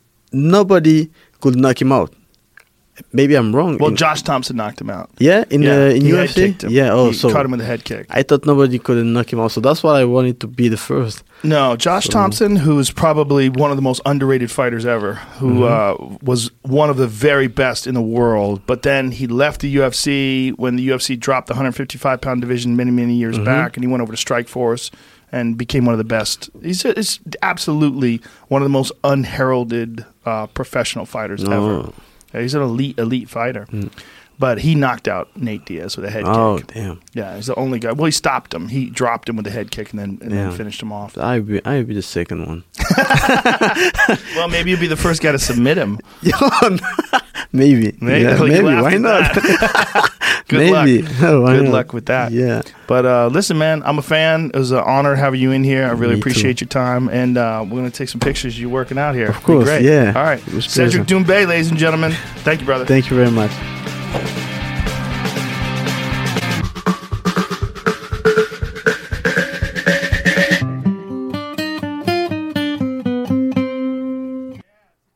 nobody could knock him out. Maybe I'm wrong. Well, in- Josh Thompson knocked him out. yeah, in yeah, uh, in he U head F C. kicked him. Yeah. Oh, he so caught him with a head kick. I thought nobody could knock him out. So that's why I wanted to be the first. No, Josh So- Thompson, who's probably one of the most underrated fighters ever, who Mm-hmm. uh, was one of the very best in the world. But then he left the U F C when the U F C dropped the one fifty-five pound division many, many years Mm-hmm. back, and he went over to Strikeforce and became one of the best. He's, he's absolutely one of the most unheralded uh, professional fighters No. ever. Yeah, he's an elite, elite fighter. But he knocked out Nate Diaz with a head Mm. Oh, kick. damn. Yeah, he's the only guy. Well, he stopped him. He dropped him with a head kick and then, and then Yeah. finished him off. I be I be the second one. Well, maybe you'll be the first guy to submit him. maybe. Maybe, Yeah, you maybe. laughed Why at not? that. Good maybe. luck. Oh, why Good not? luck with that. Yeah. But uh, listen, man, I'm a fan. It was an honor having you in here. I really Me appreciate your time. And uh, we're going to take some pictures of you working out here. Of course, Be great. yeah. All right. It was Cedric pleasure. Doumbé, ladies and gentlemen. Thank you, brother. Thank you very much.